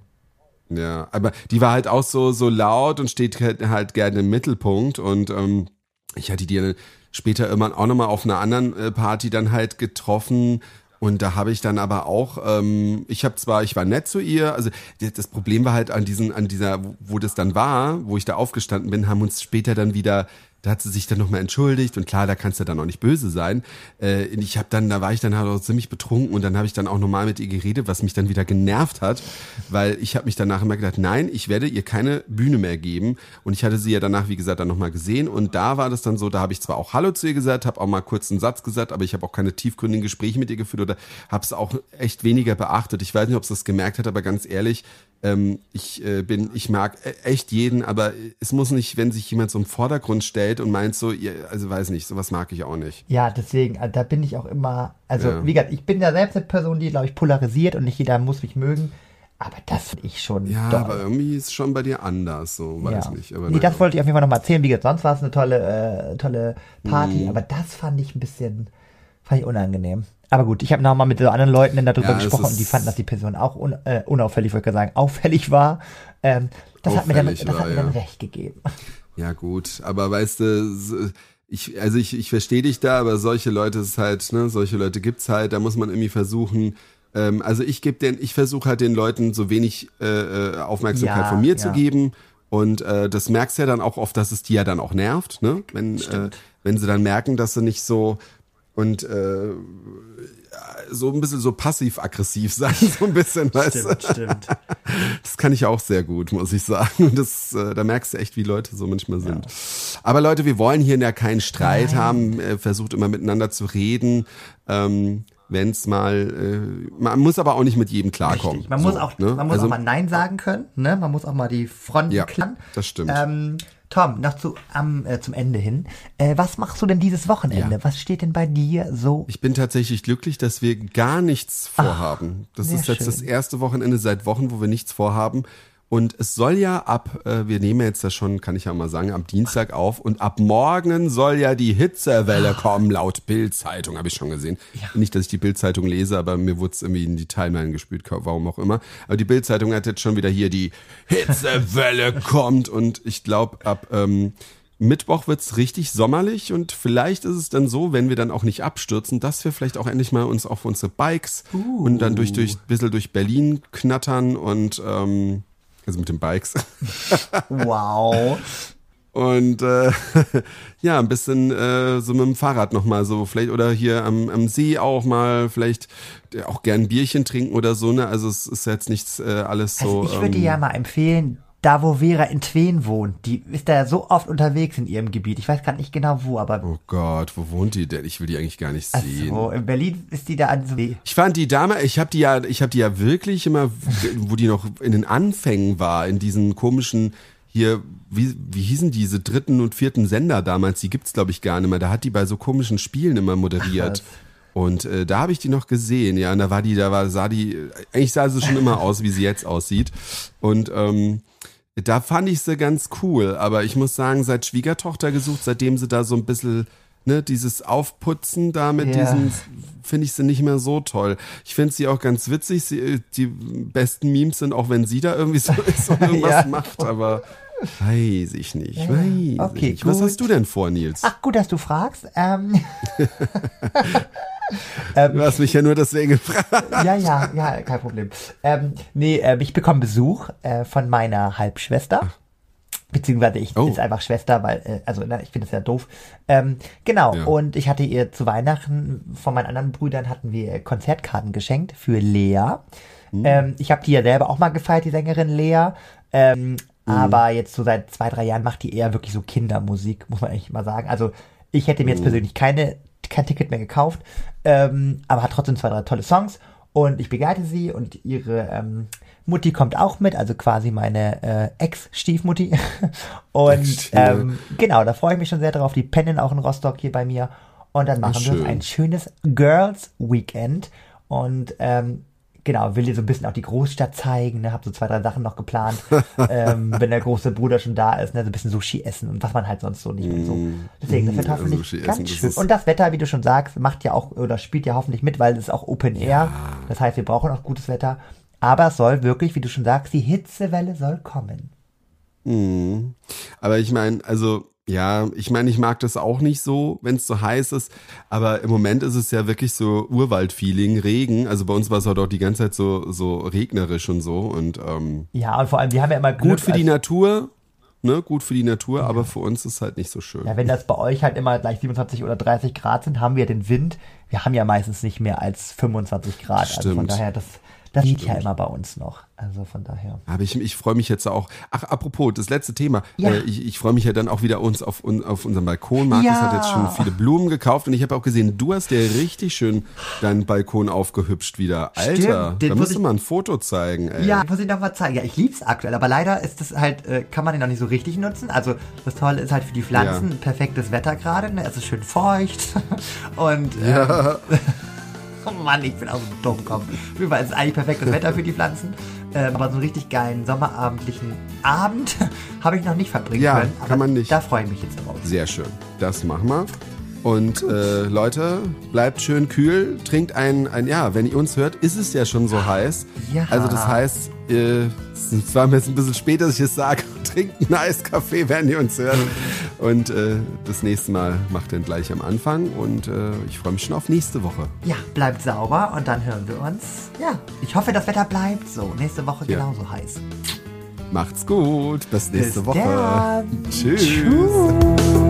Ja, aber die war halt auch so so laut und steht halt gerne im Mittelpunkt. Und ähm, ich hatte die dann später irgendwann auch nochmal auf einer anderen äh, Party dann halt getroffen. Und da habe ich dann aber auch, ähm, ich habe zwar, ich war nett zu ihr, also das Problem war halt an diesen, an dieser, wo das dann war, wo ich da aufgestanden bin, haben uns später dann wieder, da hat sie sich dann nochmal entschuldigt und klar, da kannst du dann auch nicht böse sein. Äh, ich habe dann, da war ich dann halt auch ziemlich betrunken und dann habe ich dann auch normal mit ihr geredet, was mich dann wieder genervt hat, weil ich habe mich danach immer gedacht, nein, ich werde ihr keine Bühne mehr geben und ich hatte sie ja danach, wie gesagt, dann nochmal gesehen und da war das dann so, da habe ich zwar auch Hallo zu ihr gesagt, habe auch mal kurz einen Satz gesagt, aber ich habe auch keine tiefgründigen Gespräche mit ihr geführt oder habe es auch echt weniger beachtet. Ich weiß nicht, ob sie das gemerkt hat, aber ganz ehrlich, ähm, ich äh, bin, ich mag echt jeden, aber es muss nicht, wenn sich jemand so im Vordergrund stellt und meint so, ihr, also weiß nicht, sowas mag ich auch nicht. Ja, deswegen, also da bin ich auch immer, also ja. wie gesagt, ich bin ja selbst eine Person, die, glaube ich, polarisiert und nicht jeder muss mich mögen, aber das finde ich schon Ja, doll. aber irgendwie ist es schon bei dir anders, so, weiß ja. nicht. Aber nee, das wollte ich auf jeden Fall nochmal erzählen, wie gesagt, sonst war es eine tolle, äh, tolle Party, mm. aber das fand ich ein bisschen, fand ich unangenehm. Aber gut, ich habe nochmal mit so anderen Leuten dann darüber ja, gesprochen und die fanden, dass die Person auch un, äh, unauffällig, wollte ich sagen, auffällig war. Ähm, das hat mir dann, das war, hat mir ja. dann recht gegeben. Ja gut, aber weißt du, ich, also ich, ich verstehe dich da, aber solche Leute ist halt, ne, solche Leute gibt's halt, da muss man irgendwie versuchen, ähm, also ich gebe den, ich versuche halt den Leuten so wenig äh, Aufmerksamkeit ja, von mir ja. zu geben und äh, das merkst ja dann auch oft, dass es die ja dann auch nervt, ne, wenn äh, wenn sie dann merken, dass sie nicht so und äh, so ein bisschen so passiv-aggressiv sein, so ein bisschen, weißt du? Stimmt, stimmt. Das kann ich auch sehr gut, muss ich sagen. Das, äh, da merkst du echt, wie Leute so manchmal sind. Ja. Aber Leute, wir wollen hier ja keinen Streit Nein. haben, äh, versucht immer miteinander zu reden. Ähm, wenn es mal, äh, man muss aber auch nicht mit jedem klarkommen. Richtig. Man so, muss auch, ne? man muss also, auch mal Nein sagen können, ne? Man muss auch mal die Fronten ja, klären. Das stimmt. Ähm, Tom, noch zu, am, äh, zum Ende hin. Äh, was machst du denn dieses Wochenende? Ja. Was steht denn bei dir so? Ich bin tatsächlich glücklich, dass wir gar nichts vorhaben. Das sehr ist jetzt schön. das erste Wochenende seit Wochen, wo wir nichts vorhaben. Und es soll ja ab, äh, wir nehmen jetzt das schon, kann ich ja mal sagen, am Dienstag auf. Und ab morgen soll ja die Hitzewelle kommen, laut Bild-Zeitung, habe ich schon gesehen. Ja. Nicht, dass ich die Bild-Zeitung lese, aber mir wurde es irgendwie in die Timeline gespült, warum auch immer. Aber die Bild-Zeitung hat jetzt schon wieder hier, die Hitzewelle kommt. Und ich glaube, ab ähm, Mittwoch wird's richtig sommerlich. Und vielleicht ist es dann so, wenn wir dann auch nicht abstürzen, dass wir vielleicht auch endlich mal uns auf unsere Bikes Uh. und dann durch, durch, bisschen durch Berlin knattern und... Ähm, also mit den Bikes. Wow. Und äh, ja, ein bisschen äh, so mit dem Fahrrad nochmal so, vielleicht oder hier am, am See auch mal, vielleicht äh, auch gern ein Bierchen trinken oder so, ne? Also es ist jetzt nichts äh, alles so. Also ich würde ähm, dir ja mal empfehlen, da wo Vera in Tween wohnt, die ist da so oft unterwegs in ihrem Gebiet. Ich weiß gar nicht genau wo, aber Oh Gott, wo wohnt die denn? Ich will die eigentlich gar nicht sehen. so, in Berlin ist die da an so Ich fand die Dame, ich habe die ja, ich habe die ja wirklich immer, wo die noch in den Anfängen war, in diesen komischen hier, wie, wie hießen diese dritten und vierten Sender damals? Die gibt's glaube ich gar nicht mehr. Da hat die bei so komischen Spielen immer moderiert. Ach, und äh, da habe ich die noch gesehen, ja. Und da war die, da war, sah die, eigentlich sah sie schon immer aus, wie sie jetzt aussieht. Und ähm, da fand ich sie ganz cool. Aber ich muss sagen, seit Schwiegertochter gesucht, seitdem sie da so ein bisschen, ne, dieses Aufputzen da mit Ja. diesen, finde ich sie nicht mehr so toll. Ich finde sie auch ganz witzig. Sie, die besten Memes sind auch, wenn sie da irgendwie so ist und irgendwas Ja. macht, aber weiß ich nicht. Weiß Okay, ich nicht. Was gut. hast du denn vor, Nils? Ach, gut, dass du fragst. Ähm, Du hast mich ja nur deswegen gefragt. ja, ja, ja, kein Problem. Ähm, nee, ähm, ich bekomme Besuch äh, von meiner Halbschwester. Beziehungsweise ich Oh. ist einfach Schwester, weil, äh, also na, ich finde das ja doof. Ähm, genau, Ja. und ich hatte ihr zu Weihnachten von meinen anderen Brüdern hatten wir Konzertkarten geschenkt für Lea. Ähm, ich habe die ja selber auch mal gefeiert, die Sängerin Lea. Ähm, Aber jetzt so seit zwei, drei Jahren macht die eher wirklich so Kindermusik, muss man eigentlich mal sagen. Also ich hätte mir jetzt persönlich keine, kein Ticket mehr gekauft, ähm, aber hat trotzdem zwei, drei tolle Songs. Und ich begleite sie und ihre ähm, Mutti kommt auch mit, also quasi meine äh, Ex-Stiefmutti. Und Ex- ähm, genau, da freue ich mich schon sehr drauf. Die pennen auch in Rostock hier bei mir. Und dann machen wir uns schön. ein schönes Girls Weekend. Und ähm, genau, will dir so ein bisschen auch die Großstadt zeigen, ne, hab so zwei, drei Sachen noch geplant, ähm, wenn der große Bruder schon da ist, ne, so ein bisschen Sushi essen und was man halt sonst so nicht und so. Deswegen, das wird ja, hoffentlich Sushi ganz essen, das schön. ist- Und das Wetter, wie du schon sagst, macht ja auch, oder spielt ja hoffentlich mit, weil es ist auch Open Air. Das heißt, wir brauchen auch gutes Wetter. Aber es soll wirklich, wie du schon sagst, die Hitzewelle soll kommen. Mhm. Aber ich meine, also ja, ich meine, ich mag das auch nicht so, wenn es so heiß ist, aber im Moment ist es ja wirklich so Urwald-Feeling, Regen. Also bei uns war es halt auch die ganze Zeit so so regnerisch und so und ähm, Ja, und vor allem, wir haben ja immer Glück, gut für die als- Natur, ne, gut für die Natur, aber für uns ist halt nicht so schön. Ja, wenn das bei euch halt immer gleich siebenundzwanzig oder dreißig Grad sind, haben wir den Wind. Wir haben ja meistens nicht mehr als fünfundzwanzig Grad. Also von Stimmt. daher, das, das liegt ja immer bei uns noch. Also von daher. Aber ich, ich freue mich jetzt auch. Ach, apropos, das letzte Thema. Ja. Äh, ich ich freue mich ja dann auch wieder uns auf, un- auf unserem Balkon. Markus Ja. hat jetzt schon viele Blumen gekauft und ich habe auch gesehen, du hast ja richtig schön deinen Balkon aufgehübscht wieder. Alter, Stimmt, den da muss musst du ich- mal ein Foto zeigen, ey. Ja, muss ich noch mal zeigen. Ja, ich lieb's aktuell, aber leider ist das halt, äh, kann man den noch nicht so richtig nutzen. Also das Tolle ist halt für die Pflanzen Ja. perfektes Wetter gerade. Ne? Es ist schön feucht und ähm, Ja. oh Mann, ich bin auch so dumm, komm. Überall ist eigentlich perfektes Wetter für die Pflanzen. Ähm, aber so einen richtig geilen sommerabendlichen Abend habe ich noch nicht verbringen Ja, können. kann Aber man nicht. Da freue ich mich jetzt drauf. Sehr schön. Das machen wir. Und äh, Leute, bleibt schön kühl, trinkt ein, ein, ja, wenn ihr uns hört, ist es ja schon so heiß. Ja. Also das heißt, äh, es war mir jetzt ein bisschen spät, dass ich es sage, trinkt einen Eiskaffee, wenn ihr uns hört. Und äh, das nächste Mal macht den gleich am Anfang und äh, ich freue mich schon auf nächste Woche. Ja, bleibt sauber und dann hören wir uns. Ja, ich hoffe, das Wetter bleibt so. Nächste Woche Ja. genauso heiß. Macht's gut, bis nächste Bis Woche. dann. Tschüss. Tschüss.